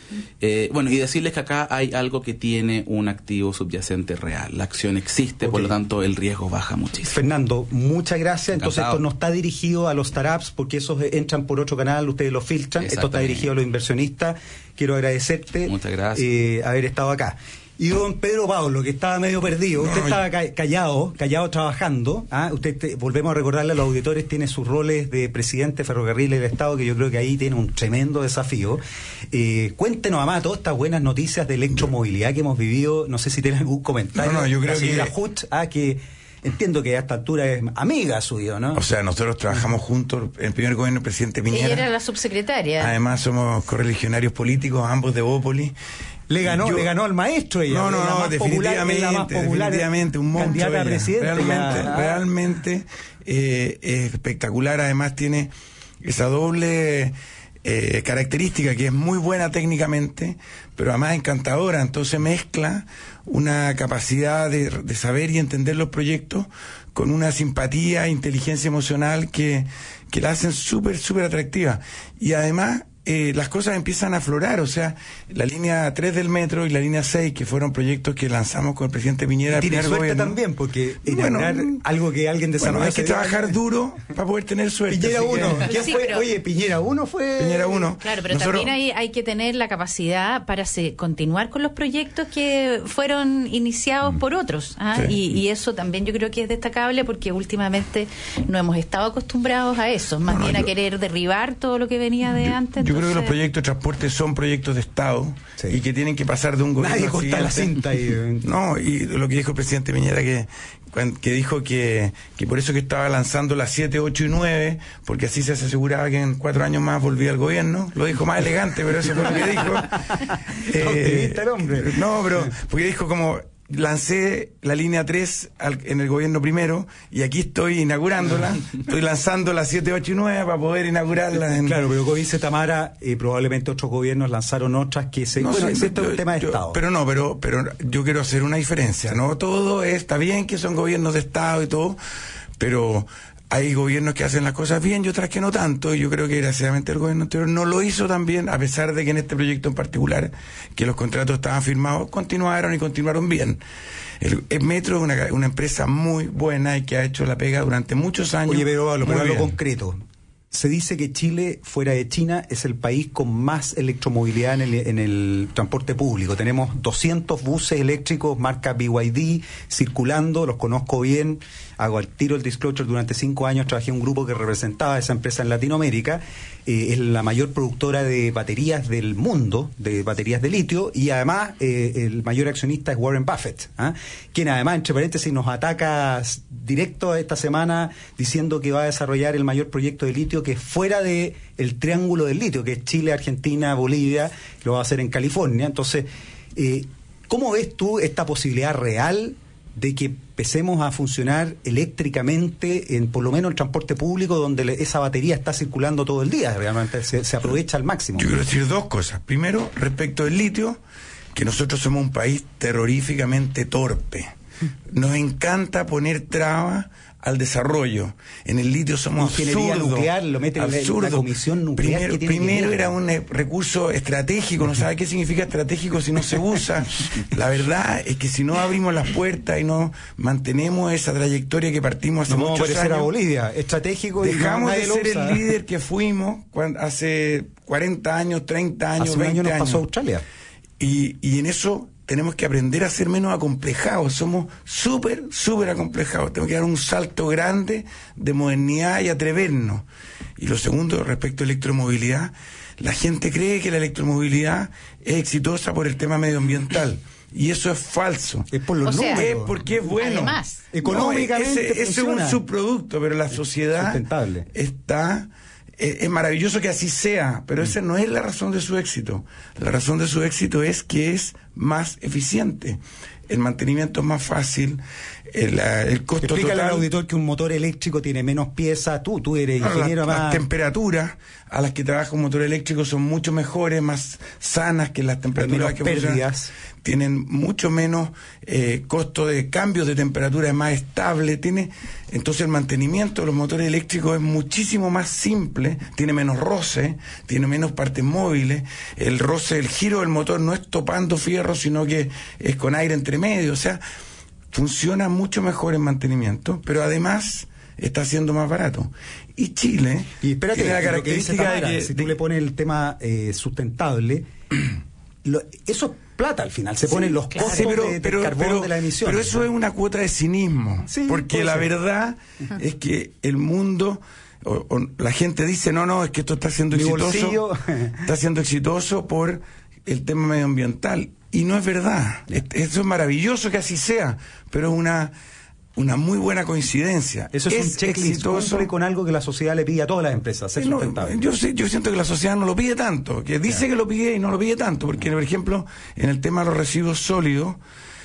Eh, bueno, y decirles que acá hay algo que tiene un activo subyacente real. La acción existe, por Ok. lo tanto el riesgo baja muchísimo. Fernando, muchas gracias. Entonces Encantado. esto no está dirigido a los startups porque esos eh, entran por otro canal, ustedes lo filtran. Esto está Exactamente. dirigido a los inversionistas. Quiero agradecerte Muchas gracias. eh, haber estado acá. Y don Pedro Pablo, que estaba medio perdido, usted No, estaba ca- callado, callado trabajando. ¿ah? Usted, te- volvemos a recordarle a los auditores, tiene sus roles de presidente de Ferrocarriles del Estado, que yo creo que ahí tiene un tremendo desafío. Eh, cuéntenos, además, todas estas buenas noticias de electromovilidad que hemos vivido. No sé si tiene algún comentario. No, no, yo La creo señora que- Hut, ah, que entiendo que a esta altura es amiga suya, ¿no? O sea, nosotros trabajamos juntos en el primer gobierno del presidente Ella Piñera. era la subsecretaria. Además somos correligionarios políticos, ambos de Bópoli. Le ganó, Yo- le ganó al maestro ella. No, no, es la no, más popular, es la más definitivamente, popular definitivamente, un monstruo. candidata a ella. presidente. Realmente, ya. realmente eh, es espectacular. Además tiene esa doble eh, característica que es muy buena técnicamente, pero además encantadora. Entonces mezcla una capacidad de, de saber y entender los proyectos con una simpatía, inteligencia emocional que, que la hacen súper, súper atractiva. Y además eh, las cosas empiezan a aflorar, o sea, la línea tres del metro y la línea seis, que fueron proyectos que lanzamos con el presidente Piñera. Y tiene el primer suerte gobierno. también, porque Bueno, inaugurar algo que alguien desarrolló. Bueno, hay que hace trabajar años. duro para poder tener suerte. Piñera así que- uno. ¿Quién Sí, fue? pero- Oye, Piñera uno fue. Piñera uno. Claro, pero Nosotros- también hay, hay que tener la capacidad para se- continuar con los proyectos que fueron iniciados por otros. ¿ah? Sí. Y, y eso también yo creo que es destacable porque últimamente no hemos estado acostumbrados a eso, más No, no, bien a yo- querer derribar todo lo que venía de antes. Yo creo que los entonces- proyectos de transporte son proyectos de Estado Sí. y que tienen que pasar de un gobierno Nadie al corta la siguiente. cinta ahí. No, y lo que dijo el presidente Piñera, que cuan- que dijo que, que por eso que estaba lanzando las siete, ocho y nueve, porque así se aseguraba que en cuatro años más volvía al gobierno. Lo dijo más elegante, pero eso fue lo que dijo. Optimista el hombre. No, pero porque dijo como lancé la línea tres al, en el gobierno primero, y aquí estoy inaugurándola. Estoy lanzando la siete, ocho y nueve para poder inaugurarla. En... Claro, pero como dice Tamara, eh, probablemente otros gobiernos lanzaron otras que se... No, bueno, sí, esto es un tema de yo, Estado. Pero no, pero, pero yo quiero hacer una diferencia, ¿no? Todo es, está bien que son gobiernos de Estado y todo, pero... hay gobiernos que hacen las cosas bien y otras que no tanto, y yo creo que desgraciadamente el gobierno anterior no lo hizo tan bien, a pesar de que en este proyecto en particular, que los contratos estaban firmados, continuaron y continuaron bien. El, el Metro es una, una empresa muy buena y que ha hecho la pega durante muchos años. Oye, pero Pablo, pero muy algo bien. concreto. Se dice que Chile, fuera de China, es el país con más electromovilidad en el, en el transporte público. Tenemos doscientos buses eléctricos marca B Y D circulando, los conozco bien, hago al tiro el disclosure, durante cinco años trabajé en un grupo que representaba a esa empresa en Latinoamérica. Eh, es la mayor productora de baterías del mundo, de baterías de litio, y además eh, el mayor accionista es Warren Buffett, ¿eh? quien además, entre paréntesis, nos ataca directo esta semana diciendo que va a desarrollar el mayor proyecto de litio que es fuera de el triángulo del litio, que es Chile, Argentina, Bolivia, lo va a hacer en California. Entonces, eh, ¿cómo ves tú esta posibilidad real de que empecemos a funcionar eléctricamente en por lo menos el transporte público, donde le, esa batería está circulando todo el día, realmente se, se aprovecha al máximo? Yo quiero decir dos cosas. Primero, respecto del litio, que nosotros somos un país terroríficamente torpe. Nos encanta poner trabas al desarrollo. En el litio somos Ingeniería absurdos. nuclear, lo meten en la comisión nuclear. Primero, que tiene primero que era un eh, recurso estratégico, no sabe qué significa estratégico si no se usa. La verdad es que si no abrimos las puertas y no mantenemos esa trayectoria que partimos hace no muchos años, a Bolivia, estratégico, dejamos y de ser el líder que fuimos cuando, hace cuarenta años, treinta años, hace veinte un año nos años. pasó a Australia. Y, y en eso tenemos que aprender a ser menos acomplejados. Somos súper, súper acomplejados. Tenemos que dar un salto grande de modernidad y atrevernos. Y lo segundo, respecto a electromovilidad, la gente cree que la electromovilidad es exitosa por el tema medioambiental. Y eso es falso. Es por los o sea, números. Es porque es bueno. Además, económicamente no, ese, ese es un subproducto, pero la sociedad sustentable está... Es, es maravilloso que así sea, pero esa no es la razón de su éxito. La razón de su éxito es que es más eficiente. El mantenimiento es más fácil, el, el costo Explícale total... al auditor que un motor eléctrico tiene menos piezas. Tú, tú eres ingeniero las, más... las temperaturas a las que trabaja un motor eléctrico son mucho mejores, más sanas que las temperaturas que pérdidas. Tienen mucho menos eh, costo de cambios de temperatura, es más estable, tiene entonces el mantenimiento de los motores eléctricos es muchísimo más simple, tiene menos roce, tiene menos partes móviles, el roce, el giro del motor no es topando fierro, sino que es con aire entre medio, o sea, funciona mucho mejor en mantenimiento, pero además está siendo más barato. Y Chile y espérate, tiene la característica Tamara, de que si tú de, le pones el tema eh, sustentable, lo, eso es plata al final, se ponen sí, los costos sí, pero, de, de pero, carbón pero, de la emisión. Pero eso es una cuota de cinismo, sí, porque la ser. verdad Ajá. es que el mundo, o, o, la gente dice, no, no, es que esto está siendo Mi exitoso, está siendo exitoso por el tema medioambiental, y no es verdad. Eso es maravilloso que así sea, pero es una... una muy buena coincidencia. Eso es, es un checklist cumple con algo que la sociedad le pide a todas las empresas, ser no, sustentable. Yo, yo siento que la sociedad no lo pide tanto, que dice yeah. que lo pide y no lo pide tanto, porque por ejemplo, en el tema de los residuos sólidos,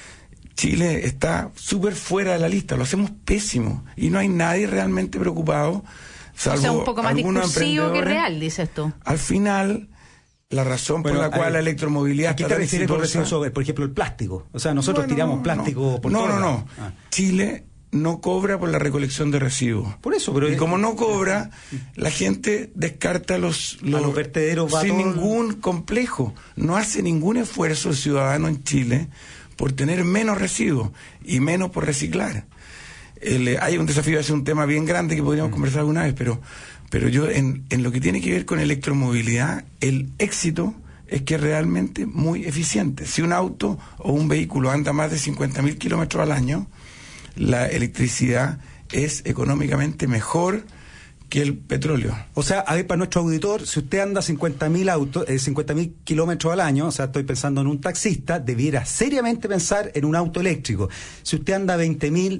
Chile está súper fuera de la lista, lo hacemos pésimo, y no hay nadie realmente preocupado, salvo o sea, un poco más discursivo que real, dices tú. Al final... La razón por bueno, la cual ver, la electromovilidad... ¿A qué te refieres con residuos sobre, por ejemplo, el plástico? O sea, nosotros bueno, tiramos plástico no, por No, todo no, no. Ah. Chile no cobra por la recolección de residuos. Por eso, pero... Y como no cobra, la gente descarta los... los, los vertederos... Sin ningún complejo. No hace ningún esfuerzo el ciudadano en Chile por tener menos residuos y menos por reciclar. El, hay un desafío, es un tema bien grande que podríamos mm. conversar alguna vez, pero... Pero yo, en, en lo que tiene que ver con electromovilidad, el éxito es que es realmente muy eficiente. Si un auto o un vehículo anda más de cincuenta mil kilómetros al año, la electricidad es económicamente mejor que el petróleo. O sea, a ver, para nuestro auditor, si usted anda cincuenta mil autos, eh, cincuenta mil kilómetros al año, o sea, estoy pensando en un taxista, debiera seriamente pensar en un auto eléctrico. Si usted anda veinte mil...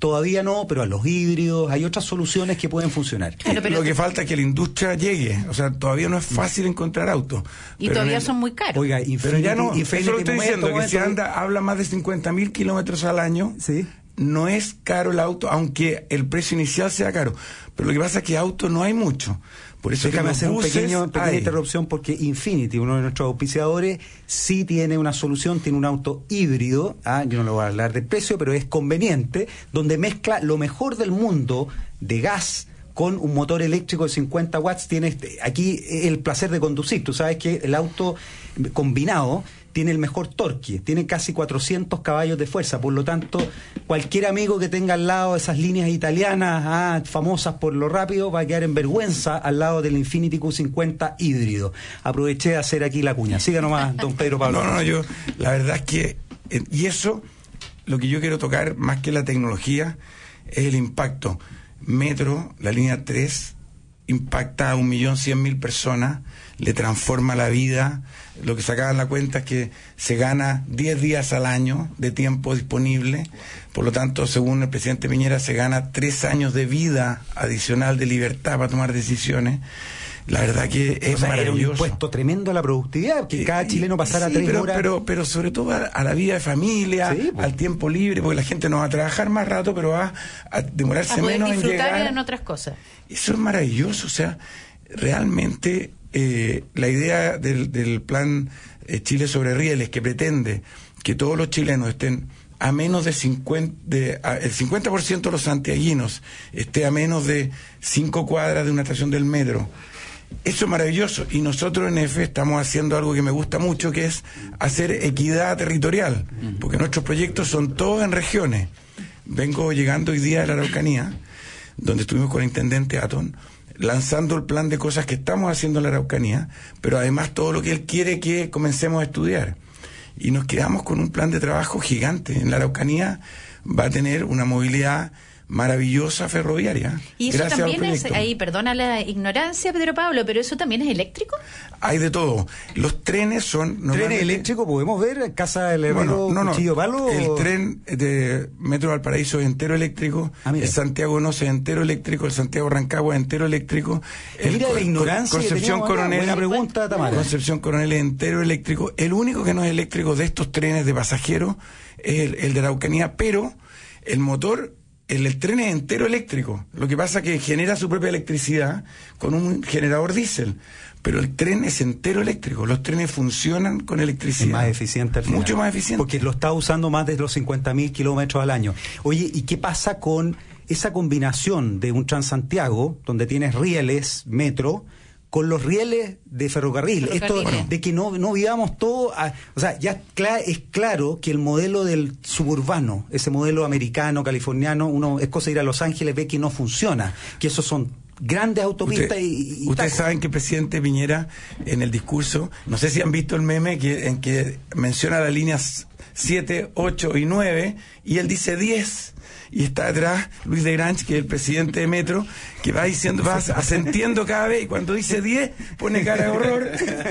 todavía no, pero a los híbridos, hay otras soluciones que pueden funcionar. Claro, pero... Lo que falta es que la industria llegue, o sea, todavía no es fácil encontrar autos. Y todavía el... son muy caros. Oiga, Infinity, pero ya no, Infinity, eso lo estoy momento, diciendo, momento, que si anda, habla más de cincuenta mil kilómetros al año, ¿sí? No es caro el auto, aunque el precio inicial sea caro. Pero lo que pasa es que autos no hay mucho. Por eso déjame hacer una pequeña hay. interrupción, porque Infinity, uno de nuestros auspiciadores, sí tiene una solución, tiene un auto híbrido, ¿ah? Yo no le voy a hablar de precio, pero es conveniente, donde mezcla lo mejor del mundo de gas con un motor eléctrico de cincuenta watts. Tienes aquí el placer de conducir. Tú sabes que el auto combinado tiene el mejor torque, tiene casi cuatrocientos caballos de fuerza, por lo tanto, cualquier amigo que tenga al lado esas líneas italianas ah, famosas por lo rápido va a quedar en vergüenza al lado del Infiniti Q cincuenta híbrido. Aproveché de hacer aquí la cuña. Siga nomás, don Pedro Pablo. No, no, yo, la verdad es que, eh, y eso, lo que yo quiero tocar, más que la tecnología, es el impacto. Metro, la línea tres, impacta a un millón cien mil personas, le transforma la vida. Lo que sacaban la cuenta es que se gana diez días al año de tiempo disponible. Por lo tanto, según el presidente Piñera, se gana tres años de vida adicional de libertad para tomar decisiones. La verdad que es o sea, maravilloso. Era un impuesto tremendo a la productividad, que cada chileno pasara sí, tres pero, horas. Pero, pero sobre todo a, a la vida de familia, sí, pues, al tiempo libre, porque la gente no va a trabajar más rato, pero va a demorarse a poder menos en llegar. disfrutar en otras cosas. Eso es maravilloso, o sea, realmente eh, la idea del, del plan eh, Chile sobre Rieles, que pretende que todos los chilenos estén a menos de cincuenta, de, a, el cincuenta por ciento de los santiaguinos esté a menos de cinco cuadras de una estación del metro. Eso es maravilloso, y nosotros en E F E estamos haciendo algo que me gusta mucho, que es hacer equidad territorial, porque nuestros proyectos son todos en regiones. Vengo llegando hoy día a la Araucanía, donde estuvimos con el intendente Atón, lanzando el plan de cosas que estamos haciendo en la Araucanía, pero además todo lo que él quiere que comencemos a estudiar. Y nos quedamos con un plan de trabajo gigante. En la Araucanía va a tener una movilidad maravillosa ferroviaria. Y eso también es, ahí perdona la ignorancia, Pedro Pablo, pero eso también es eléctrico. Hay de todo. Los trenes son trenes eléctricos, podemos ver Casa del Herrero, bueno, no, Cuchillo no. Palo. El tren de Metro Valparaíso es entero eléctrico, ah, el Santiago No es entero eléctrico, el Santiago Rancagua es entero eléctrico. El mira Co la ignorancia. Concepción que Coronel. Buena pregunta, Tamara. Concepción Coronel es entero eléctrico. El único que no es eléctrico de estos trenes de pasajeros es el, el de Araucanía, pero el motor El, el tren es entero eléctrico. Lo que pasa es que genera su propia electricidad con un generador diésel. Pero el tren es entero eléctrico. Los trenes funcionan con electricidad. Es más eficiente al final. Mucho más eficiente. Porque lo está usando más de los cincuenta mil kilómetros al año. Oye, ¿y qué pasa con esa combinación de un Transantiago, donde tienes rieles, metro, con los rieles de ferrocarril? Esto bueno. de que no, no vivamos todo... A, o sea, ya cla- es claro que el modelo del suburbano, ese modelo americano, californiano, uno es cosa de ir a Los Ángeles, ve que no funciona, que esos son grandes autopistas. Usted, y, y Ustedes saben que el presidente Piñera, en el discurso, no sé si han visto el meme que, en que menciona las líneas siete, ocho y nueve, y él dice diez. Y está atrás Luis de Grange, que es el presidente de Metro, que va diciendo, va asentiendo cada vez, y cuando dice diez, pone cara de horror.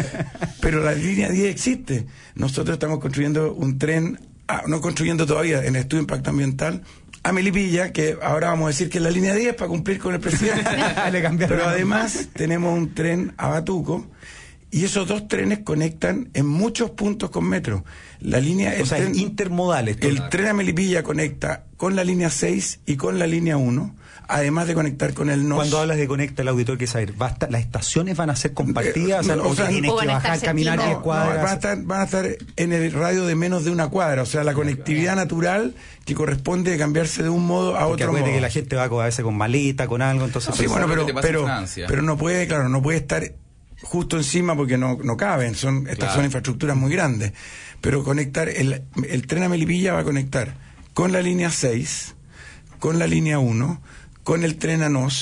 Pero la línea diez existe. Nosotros estamos construyendo un tren, ah, no construyendo todavía, en el estudio de impacto ambiental, a Melipilla, que ahora vamos a decir que es la línea diez para cumplir con el presidente. Pero además tenemos un tren a Batuco, y esos dos trenes conectan en muchos puntos con Metro. La línea, o el sea, tren, intermodales. El todo. Tren a Melipilla conecta con la línea seis y con la línea uno, además de conectar con el N O S. Cuando hablas de conecta, el auditor quiere saber, ¿va a estar, ¿las estaciones van a ser compartidas? Eh, o sea, no, o sea, tienes que bajar, caminar diez cuadras. No, van, a estar, van a estar en el radio de menos de una cuadra. O sea, la conectividad natural que corresponde de cambiarse de un modo a Porque otro modo. que la gente va a veces con maleta, con algo, entonces... No, sí, bueno, pero, pero, pero no puede, claro, no puede estar justo encima porque no, no caben, son estas claro. son infraestructuras muy grandes. Pero conectar, el, el tren a Melipilla va a conectar con la línea seis, con la línea uno, con el tren a N O S,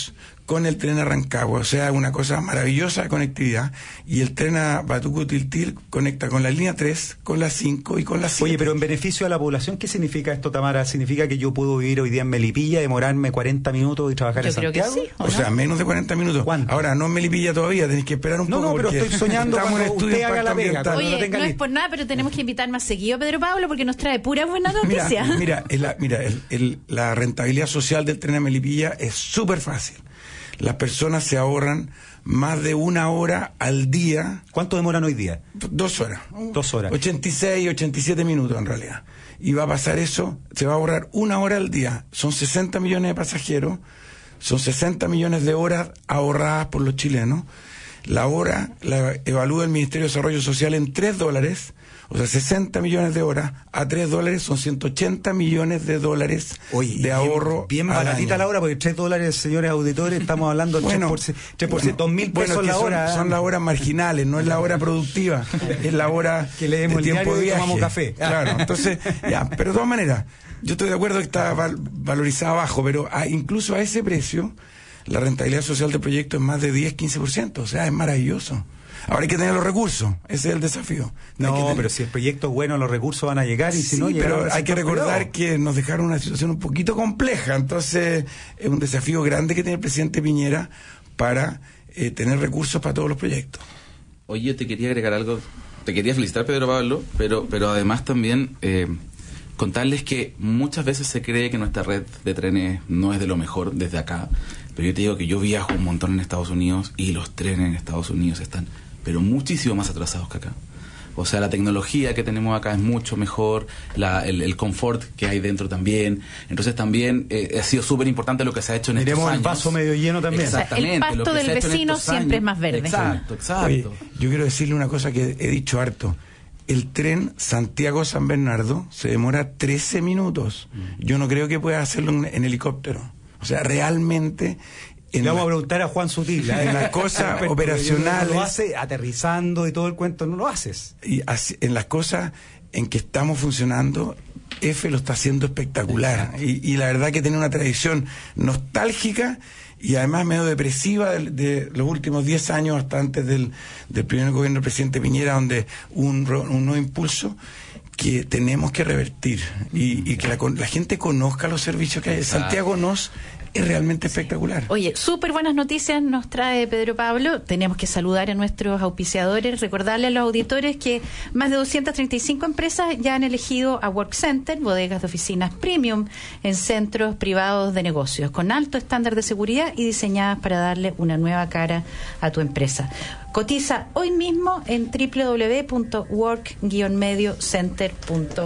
con el tren a Rancagua, o sea, una cosa maravillosa de conectividad, y el tren a Batuco-Tiltil conecta con la línea tres, con la cinco y con la siete. Oye, pero en beneficio de la población, ¿qué significa esto, Tamara? ¿Significa que yo puedo vivir hoy día en Melipilla, demorarme cuarenta minutos y trabajar yo en creo Santiago? Que sí, ¿o, o no? sea, menos de cuarenta minutos. ¿Cuánto? Ahora, no en Melipilla todavía, tenés que esperar un no, poco. No, pero porque estoy soñando estamos en cuando estudio usted haga la pega. ambiental. Oye, lo tenga no es listo. por nada, pero tenemos que invitar más seguido a Pedro Pablo porque nos trae pura buena noticia. Mira, mira, el, mira el, el, la rentabilidad social del tren a Melipilla es súper fácil. Las personas se ahorran más de una hora al día. ¿Cuánto demoran hoy día? Dos horas. Dos horas. ochenta y seis, ochenta y siete minutos en realidad. Y va a pasar eso, se va a ahorrar una hora al día. Son sesenta millones de pasajeros, son sesenta millones de horas ahorradas por los chilenos. La hora la evalúa el Ministerio de Desarrollo Social en tres dólares. O sea, sesenta millones de horas a tres dólares son ciento ochenta millones de dólares Oye, de ahorro. Bien, bien baratita la hora, porque tres dólares, señores auditores, estamos hablando del bueno, tres por ciento, dos mil pesos bueno, la son, hora. Son las horas marginales, no es la hora productiva, es la hora que leemos de el tiempo de diario y viaje. tomamos café. Claro, entonces, ya, pero de todas maneras, yo estoy de acuerdo que está val, valorizada abajo, pero a, incluso a ese precio, la rentabilidad social del proyecto es más de diez, quince por ciento, o sea, es maravilloso. Ahora hay que tener los recursos, ese es el desafío. No, tener... pero si el proyecto es bueno, los recursos van a llegar, y si sí, no pero hay que recordar que nos dejaron una situación un poquito compleja, entonces es un desafío grande que tiene el presidente Piñera para eh, tener recursos para todos los proyectos. Oye, yo te quería agregar algo, te quería felicitar, Pedro Pablo, pero, pero además también eh, contarles que muchas veces se cree que nuestra red de trenes no es de lo mejor desde acá, pero yo te digo que yo viajo un montón en Estados Unidos y los trenes en Estados Unidos están pero muchísimo más atrasados que acá. O sea, la tecnología que tenemos acá es mucho mejor, la, el, el confort que hay dentro también. Entonces también eh, ha sido súper importante lo que se ha hecho en Miremos estos años. el vaso medio lleno también. Exactamente. El pasto lo que del se ha hecho en vecino estos siempre años. es más verde. Exacto, exacto. Oye, yo quiero decirle una cosa que he dicho harto. El tren Santiago-San Bernardo se demora trece minutos. Yo no creo que pueda hacerlo en, en helicóptero. O sea, realmente... Le vamos la, a preguntar a Juan Sutil. ¿eh? En las cosas operacionales... No lo hace aterrizando y todo el cuento, no lo haces. Y así, en las cosas en que estamos funcionando, F lo está haciendo espectacular. Y, y la verdad que tiene una tradición nostálgica y además medio depresiva de, de los últimos diez años hasta antes del, del primer gobierno del presidente Piñera, donde hubo un, un nuevo impulso que tenemos que revertir y, y que la, la gente conozca los servicios que hay. Santiago nos es realmente espectacular. Oye, súper buenas noticias nos trae Pedro Pablo. Tenemos que saludar a nuestros auspiciadores, recordarle a los auditores que más de doscientas treinta y cinco empresas ya han elegido a Work Center, bodegas de oficinas premium en centros privados de negocios, con alto estándar de seguridad y diseñadas para darle una nueva cara a tu empresa. Cotiza hoy mismo en doble u doble u doble u punto work medio center punto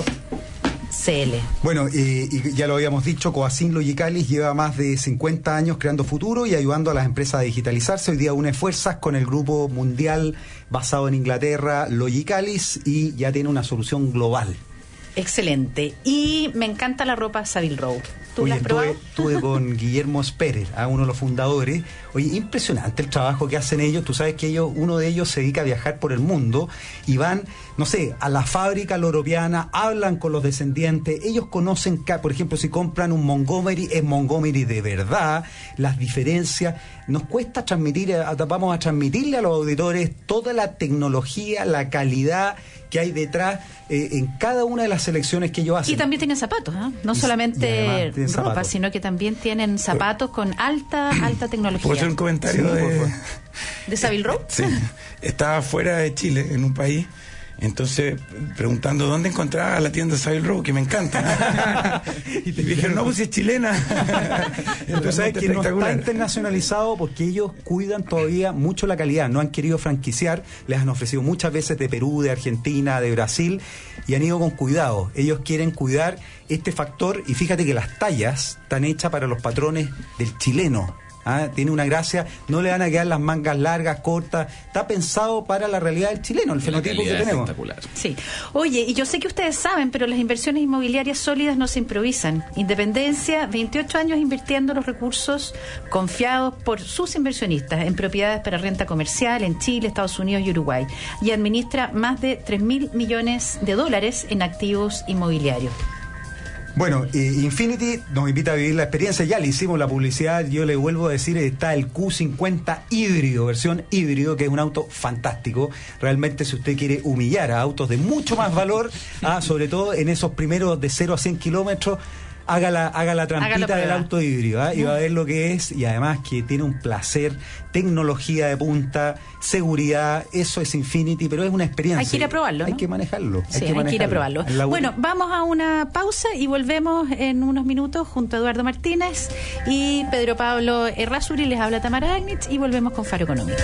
c l. Bueno, eh, y ya lo habíamos dicho, Coacin Logicalis lleva más de cincuenta años creando futuro y ayudando a las empresas a digitalizarse. Hoy día une fuerzas con el grupo mundial basado en Inglaterra, Logicalis, y ya tiene una solución global. Excelente. Y me encanta la ropa Savile Row. ¿Tú Oye, la has probado? Estuve, estuve con Guillermo Sperer, a uno de los fundadores. Oye, impresionante el trabajo que hacen ellos. Tú sabes que ellos, uno de ellos se dedica a viajar por el mundo y van, no sé, a la fábrica loropiana, hablan con los descendientes. Ellos conocen, por ejemplo, si compran un Montgomery, es Montgomery de verdad, las diferencias. Nos cuesta transmitir, vamos a transmitirle a los auditores toda la tecnología, la calidad que hay detrás eh, en cada una de las selecciones que ellos hacen. Y también tienen zapatos, ¿eh? No y, solamente y ropa, zapatos. sino que también tienen zapatos con alta alta tecnología. ¿Puedo hacer un comentario sí, de, de Savile Row? Sí, estaba fuera de Chile, en un país, entonces preguntando dónde encontraba la tienda Savile Row, que me encanta. Y te dijeron, no, pues si es chilena. Entonces, ¿sabes que no está internacionalizado? Porque ellos cuidan todavía mucho la calidad. No han querido franquiciar, les han ofrecido muchas veces de Perú, de Argentina, de Brasil, y han ido con cuidado. Ellos quieren cuidar este factor, y fíjate que las tallas están hechas para los patrones del chileno. ¿Ah? Tiene una gracia, no le van a quedar las mangas largas, cortas, está pensado para la realidad del chileno, el fenotipo que tenemos. Espectacular. Sí. Oye, y yo sé que ustedes saben, pero las inversiones inmobiliarias sólidas no se improvisan. Independencia, veintiocho años invirtiendo los recursos confiados por sus inversionistas en propiedades para renta comercial en Chile, Estados Unidos y Uruguay, y administra más de tres mil millones de dólares en activos inmobiliarios. Bueno, eh, Infinity nos invita a vivir la experiencia, ya le hicimos la publicidad, yo le vuelvo a decir, está el Q cincuenta híbrido, versión híbrido, que es un auto fantástico. Realmente, si usted quiere humillar a autos de mucho más valor, ah, sobre todo en esos primeros de cero a cien kilómetros, haga la, haga la trampita del auto híbrido, ¿eh? Y va a ver lo que es, y además que tiene un placer, tecnología de punta, seguridad, eso es Infinity, pero es una experiencia. Hay que ir a probarlo, ¿no? Hay que manejarlo. Sí, hay que, hay manejarlo. que ir a probarlo. Bueno, vamos a una pausa y volvemos en unos minutos junto a Eduardo Martínez y Pedro Pablo Errázuriz. Les habla Tamara Agnich y volvemos con Faro Económico.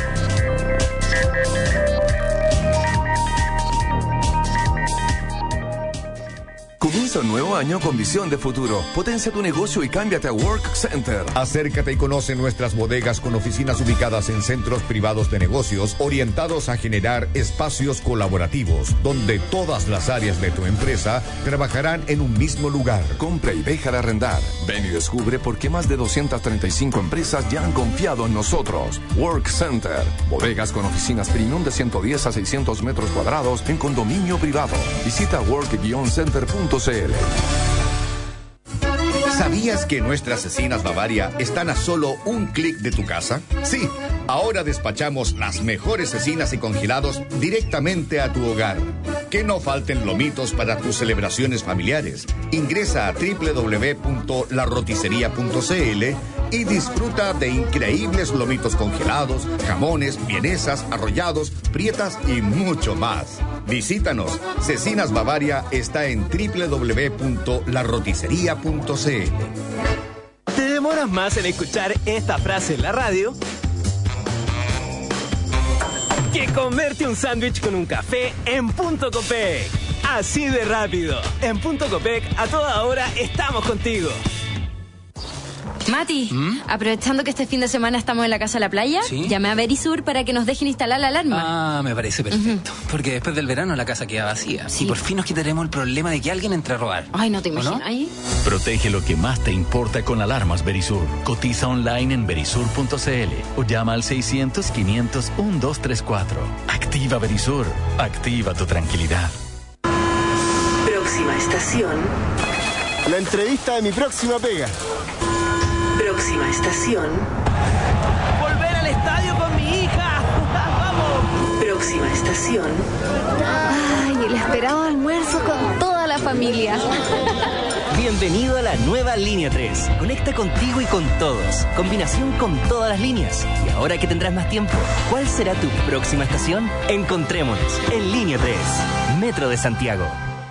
Comienza un nuevo año con visión de futuro. Potencia tu negocio y cámbiate a Work Center. Acércate y conoce nuestras bodegas con oficinas ubicadas en centros privados de negocios orientados a generar espacios colaborativos donde todas las áreas de tu empresa trabajarán en un mismo lugar. Compra y deja de arrendar. Ven y descubre por qué más de doscientas treinta y cinco empresas ya han confiado en nosotros. Work Center. Bodegas con oficinas premium de ciento diez a seiscientos metros cuadrados en condominio privado. Visita work center punto c l. ¿Sabías que nuestras cecinas Bavaria están a solo un clic de tu casa? Sí, ahora despachamos las mejores cecinas y congelados directamente a tu hogar. Que no falten lomitos para tus celebraciones familiares. Ingresa a doble u doble u doble u punto la roticería punto c l y disfruta de increíbles lomitos congelados, jamones, vienesas, arrollados, prietas y mucho más. Visítanos. Cecinas Bavaria está en doble u doble u doble u punto la roticería punto c l. ¿Te demoras más en escuchar esta frase en la radio que comerte un sándwich con un café en Punto Copec? Así de rápido. En Punto Copec, a toda hora estamos contigo. Mati, ¿Mm? aprovechando que este fin de semana estamos en la casa de la playa, ¿sí? llamé a Verisur para que nos dejen instalar la alarma. Ah, me parece perfecto. Uh-huh. Porque después del verano la casa queda vacía. Sí. Y por fin nos quitaremos el problema de que alguien entre a robar. Ay, no te imaginas. ¿No? Protege lo que más te importa con alarmas Verisur. Cotiza online en verisur punto c l o llama al seiscientos, quinientos, doce treinta y cuatro. Activa Verisur. Activa tu tranquilidad. Próxima estación. La entrevista de mi próxima pega. Próxima estación. Volver al estadio con mi hija. ¡Vamos! Próxima estación. Ay, el esperado almuerzo con toda la familia. Bienvenido a la nueva Línea tres. Conecta contigo y con todos. Combinación con todas las líneas. Y ahora que tendrás más tiempo, ¿cuál será tu próxima estación? Encontrémonos en Línea tres. Metro de Santiago.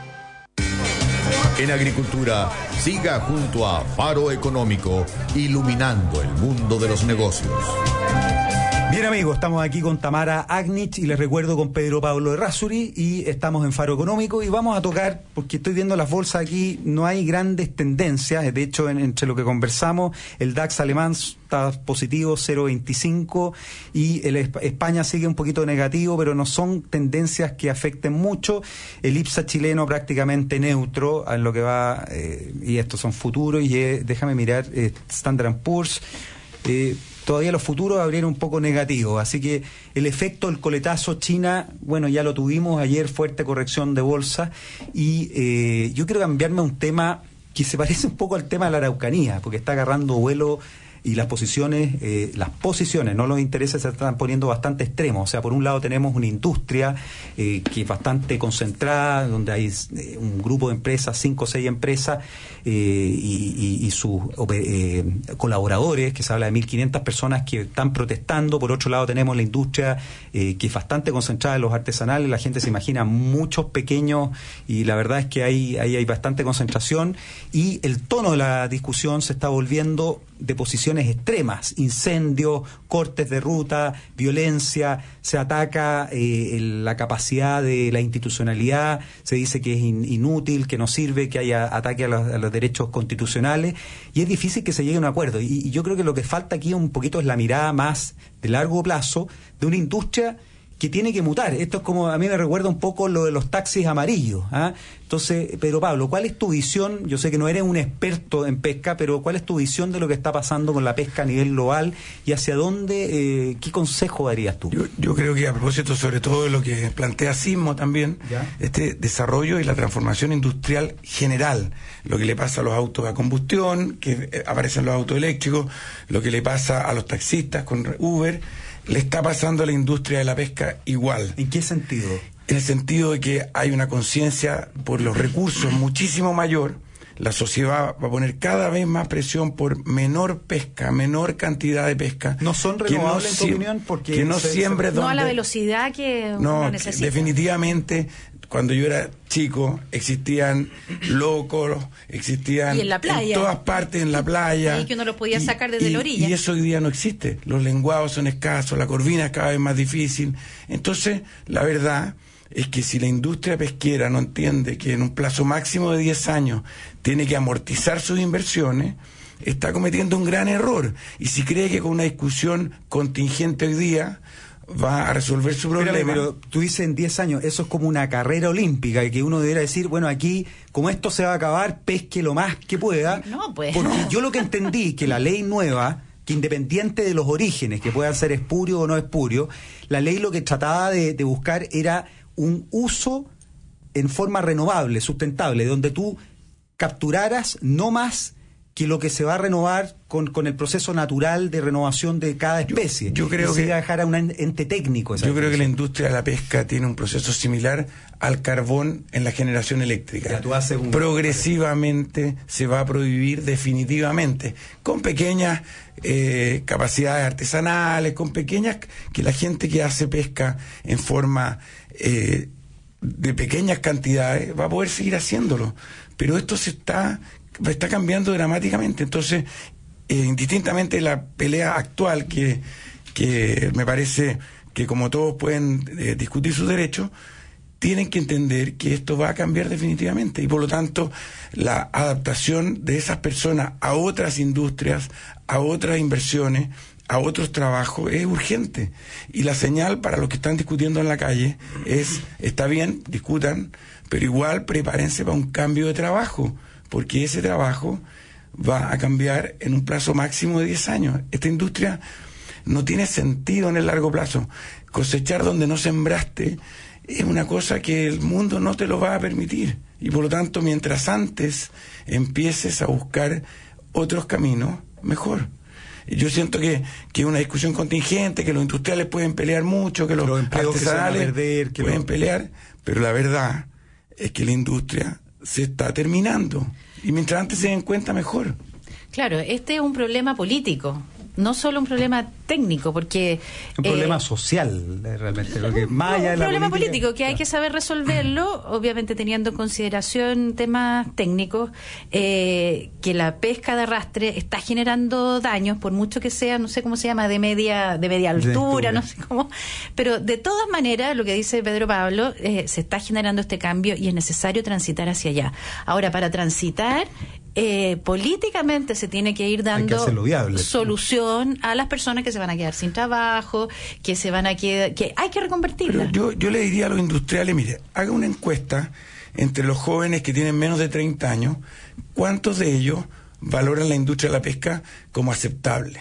En agricultura, siga junto a Faro Económico, iluminando el mundo de los negocios. Bien, amigos, estamos aquí con Tamara Agnich y les recuerdo con Pedro Pablo Errázuriz y estamos en Faro Económico y vamos a tocar, porque estoy viendo las bolsas aquí, no hay grandes tendencias, de hecho en, entre lo que conversamos, el DAX alemán está positivo cero coma veinticinco y el España sigue un poquito negativo, pero no son tendencias que afecten mucho. El IPSA chileno prácticamente neutro en lo que va, eh, y estos son futuros, y eh, déjame mirar, eh, Standard and Poor's, eh, todavía los futuros abrieron un poco negativos, así que el efecto del coletazo China, bueno, ya lo tuvimos ayer, fuerte corrección de bolsa, y eh, yo quiero cambiarme a un tema que se parece un poco al tema de la Araucanía, porque está agarrando vuelo y las posiciones, eh, las posiciones, no los intereses se están poniendo bastante extremos. O sea, por un lado tenemos una industria eh, que es bastante concentrada, donde hay eh, un grupo de empresas, cinco o seis empresas, eh, y, y, y sus eh, colaboradores, que se habla de mil quinientas personas que están protestando. Por otro lado tenemos la industria eh, que es bastante concentrada en los artesanales, la gente se imagina muchos pequeños, y la verdad es que ahí, ahí hay bastante concentración, y el tono de la discusión se está volviendo de posiciones extremas, incendios, cortes de ruta, violencia, se ataca eh, el, la capacidad de la institucionalidad, se dice que es in, inútil, que no sirve, que haya ataque a los, a los derechos constitucionales, y es difícil que se llegue a un acuerdo. Y, y yo creo que lo que falta aquí un poquito es la mirada más de largo plazo de una industria que tiene que mutar. Esto es como, a mí me recuerda un poco lo de los taxis amarillos. ¿ah? Entonces, Pedro Pablo, ¿cuál es tu visión? Yo sé que no eres un experto en pesca, pero ¿cuál es tu visión de lo que está pasando con la pesca a nivel global y hacia dónde, eh, qué consejo darías tú? Yo, yo creo que a propósito sobre todo de lo que plantea Sismo también, ¿ya? Este desarrollo y la transformación industrial general, lo que le pasa a los autos a combustión, que eh, aparecen los autos eléctricos, lo que le pasa a los taxistas con Uber, le está pasando a la industria de la pesca igual. ¿En qué sentido? En el sentido de que hay una conciencia por los recursos muchísimo mayor. La sociedad va a poner cada vez más presión por menor pesca, menor cantidad de pesca. ¿No son renovables, no en tu opinión? Porque que no se, siempre se... donde... No a la velocidad que no, uno necesita. Definitivamente, cuando yo era chico, existían locos, existían y en la playa, en todas partes, en la playa. Ahí que uno los podía y, sacar desde y, la orilla. Y eso hoy día no existe. Los lenguados son escasos, la corvina es cada vez más difícil. Entonces, la verdad es que si la industria pesquera no entiende que en un plazo máximo de diez años tiene que amortizar sus inversiones, está cometiendo un gran error. Y si cree que con una discusión contingente hoy día va a resolver su problema. Pero, pero tú dices en diez años, eso es como una carrera olímpica, que uno debería decir, bueno, aquí, como esto se va a acabar, pesque lo más que pueda. No, pues. Porque yo lo que entendí, que la ley nueva, que independiente de los orígenes, que puedan ser espurio o no espurio, la ley lo que trataba de, de buscar era un uso en forma renovable, sustentable, donde tú capturaras no más que lo que se va a renovar con, con el proceso natural de renovación de cada especie. Yo, yo creo y que se va a dejar a un ente técnico. Yo creo que la industria de la pesca tiene un proceso similar al carbón en la generación eléctrica. Ya, tú haces un... Progresivamente se va a prohibir definitivamente, con pequeñas eh, capacidades artesanales, con pequeñas que la gente que hace pesca en forma eh, de pequeñas cantidades va a poder seguir haciéndolo. Pero esto se está está cambiando dramáticamente. Entonces, eh, indistintamente de la pelea actual, que, que me parece que como todos pueden eh, discutir sus derechos, tienen que entender que esto va a cambiar definitivamente y por lo tanto la adaptación de esas personas a otras industrias, a otras inversiones, a otros trabajos es urgente. Y la señal para los que están discutiendo en la calle es, está bien, discutan, pero igual prepárense para un cambio de trabajo, porque ese trabajo va a cambiar en un plazo máximo de diez años. Esta industria no tiene sentido en el largo plazo. Cosechar donde no sembraste es una cosa que el mundo no te lo va a permitir. Y por lo tanto, mientras antes empieces a buscar otros caminos, mejor. Yo siento que que una discusión contingente, que los industriales pueden pelear mucho, que los, los artesanales que perder, que pueden lo... pelear, pero la verdad es que la industria se está terminando y mientras antes se den cuenta mejor. Claro, este es un problema político, no solo un problema técnico, porque un eh, problema social realmente, lo que más allá de la un problema política, político que hay que saber resolverlo, obviamente teniendo en consideración temas técnicos, eh, que la pesca de arrastre está generando daños, por mucho que sea, no sé cómo se llama, de media de media altura, no sé cómo, pero de todas maneras, lo que dice Pedro Pablo, eh, se está generando este cambio y es necesario transitar hacia allá. Ahora, para transitar, Eh, políticamente se tiene que ir dando que solución a las personas que se van a quedar sin trabajo, que se van a quedar, que hay que reconvertirla. Pero yo, yo le diría a los industriales, mire, haga una encuesta entre los jóvenes que tienen menos de treinta años, ¿cuántos de ellos valoran la industria de la pesca como aceptable?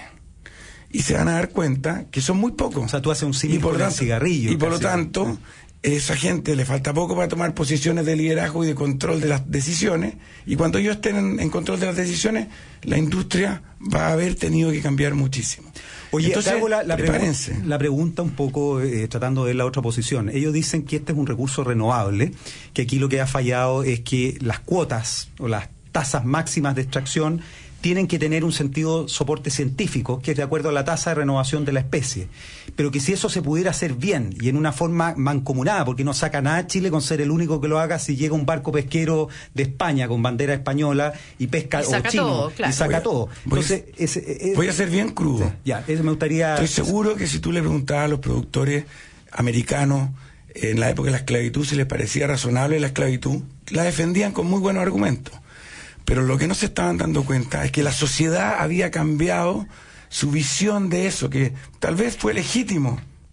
Y se van a dar cuenta que son muy pocos. O sea, tú haces un símil con el cigarrillo. Y por lo tanto, esa gente le falta poco para tomar posiciones de liderazgo y de control de las decisiones, y cuando ellos estén en, en control de las decisiones, la industria va a haber tenido que cambiar muchísimo. Oye, entonces, te hago la, la, prepárense. Pregu la pregunta un poco eh, tratando de ver la otra posición. Ellos dicen que este es un recurso renovable, que aquí lo que ha fallado es que las cuotas o las tasas máximas de extracción tienen que tener un sentido soporte científico, que es de acuerdo a la tasa de renovación de la especie. Pero que si eso se pudiera hacer bien y en una forma mancomunada, porque no saca nada Chile con ser el único que lo haga si llega un barco pesquero de España con bandera española y pesca, y saca o chino, todo, claro. y saca voy a, todo. Entonces, voy, a, es, es, voy a ser bien crudo. Sí, ya, eso me gustaría... Estoy seguro que si tú le preguntabas a los productores americanos en la época de la esclavitud si les parecía razonable la esclavitud, la defendían con muy buenos argumentos. Pero lo que no se estaban dando cuenta es que la sociedad había cambiado su visión de eso, que tal vez fue legítimo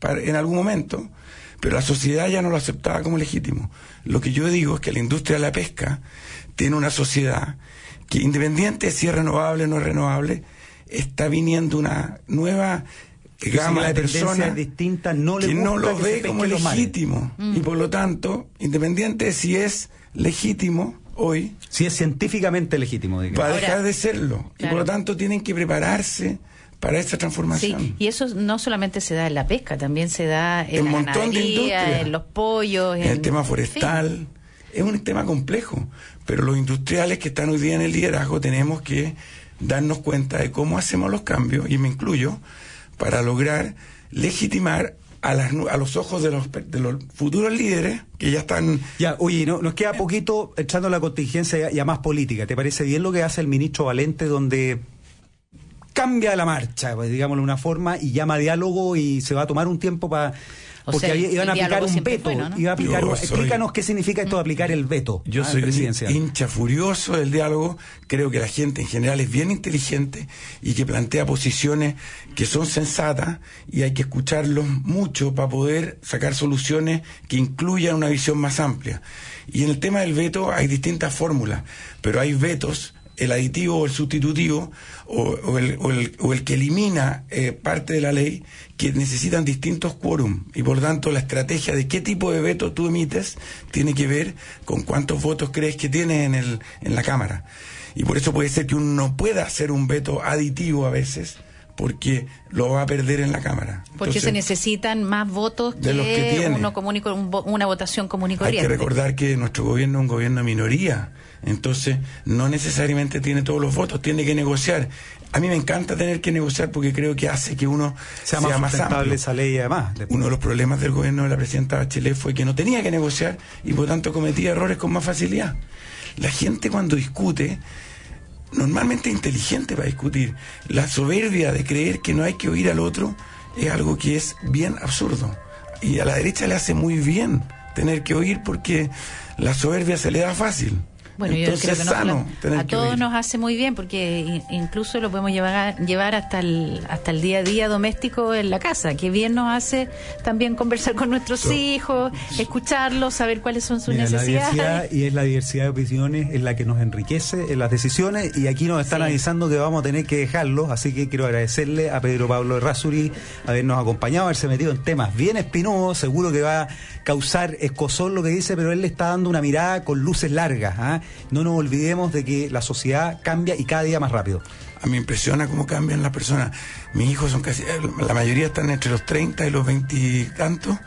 para, en algún momento, pero la sociedad ya no lo aceptaba como legítimo. Lo que yo digo es que la industria de la pesca tiene una sociedad que, independiente de si es renovable o no es renovable, está viniendo una nueva gama de personas distintas, no le que no lo que ve como legítimo. Mm. Y por lo tanto, independiente de si es legítimo hoy, si es científicamente legítimo, digamos, va a dejar Ahora, de serlo. Claro. Y por lo tanto tienen que prepararse para esta transformación. Sí, y eso no solamente se da en la pesca, también se da en, en la ganadería, en los pollos, en, en el tema forestal. En fin. Es un tema complejo, pero los industriales que están hoy día en el liderazgo tenemos que darnos cuenta de cómo hacemos los cambios, y me incluyo, para lograr legitimar a, las, a los ojos de los, de los futuros líderes que ya están... Ya, oye, no, nos queda poquito echando la contingencia ya, ya más política. ¿Te parece bien lo que hace el ministro Valente, donde cambia la marcha, pues, digámoslo de una forma, y llama a diálogo y se va a tomar un tiempo para... Porque o sea, iban a aplicar un veto. Bueno, ¿no? Iba a aplicar un, soy, explícanos qué significa esto de aplicar el veto. Yo soy hincha furioso del diálogo. Creo que la gente en general es bien inteligente y que plantea posiciones que son sensatas, y hay que escucharlos mucho para poder sacar soluciones que incluyan una visión más amplia. Y en el tema del veto hay distintas fórmulas, pero hay vetos, el aditivo o el sustitutivo, o, o, el, o, el, o el que elimina eh, parte de la ley, que necesitan distintos quórum, y por lo tanto la estrategia de qué tipo de veto tú emites tiene que ver con cuántos votos crees que tienes en, el, en la Cámara. Y por eso puede ser que uno no pueda hacer un veto aditivo a veces, porque lo va a perder en la Cámara. Porque Entonces, se necesitan más votos que, de los que tiene. Uno común y, un, una votación común y corriente. Hay que recordar que nuestro gobierno es un gobierno de minoría, entonces no necesariamente tiene todos los votos, tiene que negociar. A mí me encanta tener que negociar porque creo que hace que uno sea, sea más amplio. Esa ley, además. Uno de los problemas del gobierno de la presidenta Bachelet fue que no tenía que negociar y por tanto cometía errores con más facilidad. La gente cuando discute, normalmente es inteligente para discutir. La soberbia de creer que no hay que oír al otro es algo que es bien absurdo. Y a la derecha le hace muy bien tener que oír porque la soberbia se le da fácil. Bueno, Entonces, yo creo que es sano no, a todos nos hace muy bien, porque incluso lo podemos llevar llevar hasta el hasta el día a día doméstico en la casa. Que bien nos hace también conversar con nuestros so, hijos, escucharlos, saber cuáles son sus mira, necesidades. La diversidad, y es la diversidad de opiniones en la que nos enriquece en las decisiones, y aquí nos están sí. avisando que vamos a tener que dejarlos, así que quiero agradecerle a Pedro Pablo Errázuriz habernos acompañado, haberse metido en temas bien espinosos. Seguro que va a causar escozor lo que dice, pero él le está dando una mirada con luces largas, ¿ah? No nos olvidemos de que la sociedad cambia y cada día más rápido. A mí me impresiona cómo cambian las personas. Mis hijos son casi, la mayoría están entre los treinta y los veinte y tantos,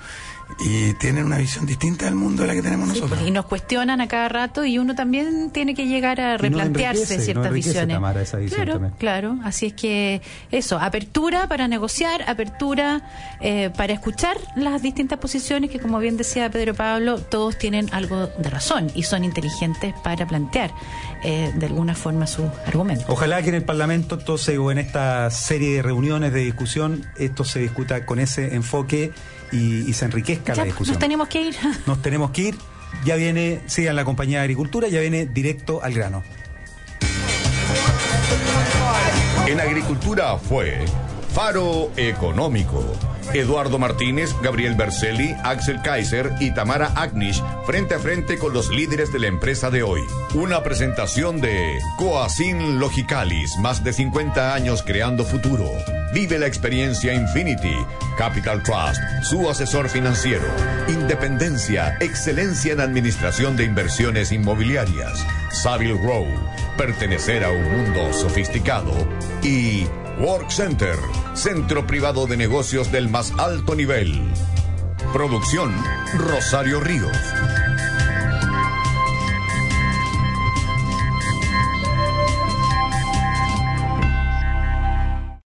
y tienen una visión distinta del mundo de la que tenemos sí, nosotros. Pues, y nos cuestionan a cada rato, y uno también tiene que llegar a replantearse no ciertas no visiones. Tamara, esa visión claro, también. claro. Así es que eso, apertura para negociar, apertura eh, para escuchar las distintas posiciones, que como bien decía Pedro Pablo, todos tienen algo de razón y son inteligentes para plantear eh, de alguna forma sus argumentos. Ojalá que en el Parlamento, entonces, o en esta serie de reuniones de discusión, esto se discuta con ese enfoque y, y se enriquezca ya, la discusión. Nos tenemos que ir. Nos tenemos que ir. Ya viene, sigan la compañía de Agricultura, ya viene directo al grano. En Agricultura fue Faro Económico. Eduardo Martínez, Gabriel Berceli, Axel Kaiser y Tamara Agnish frente a frente con los líderes de la empresa de hoy. Una presentación de Coacin Logicalis, más de cincuenta años creando futuro. Vive la experiencia Infinity. Capital Trust, su asesor financiero. Independencia, excelencia en administración de inversiones inmobiliarias. Savile Row, pertenecer a un mundo sofisticado. Y Work Center, centro privado de negocios del más alto nivel. Producción, Rosario Ríos.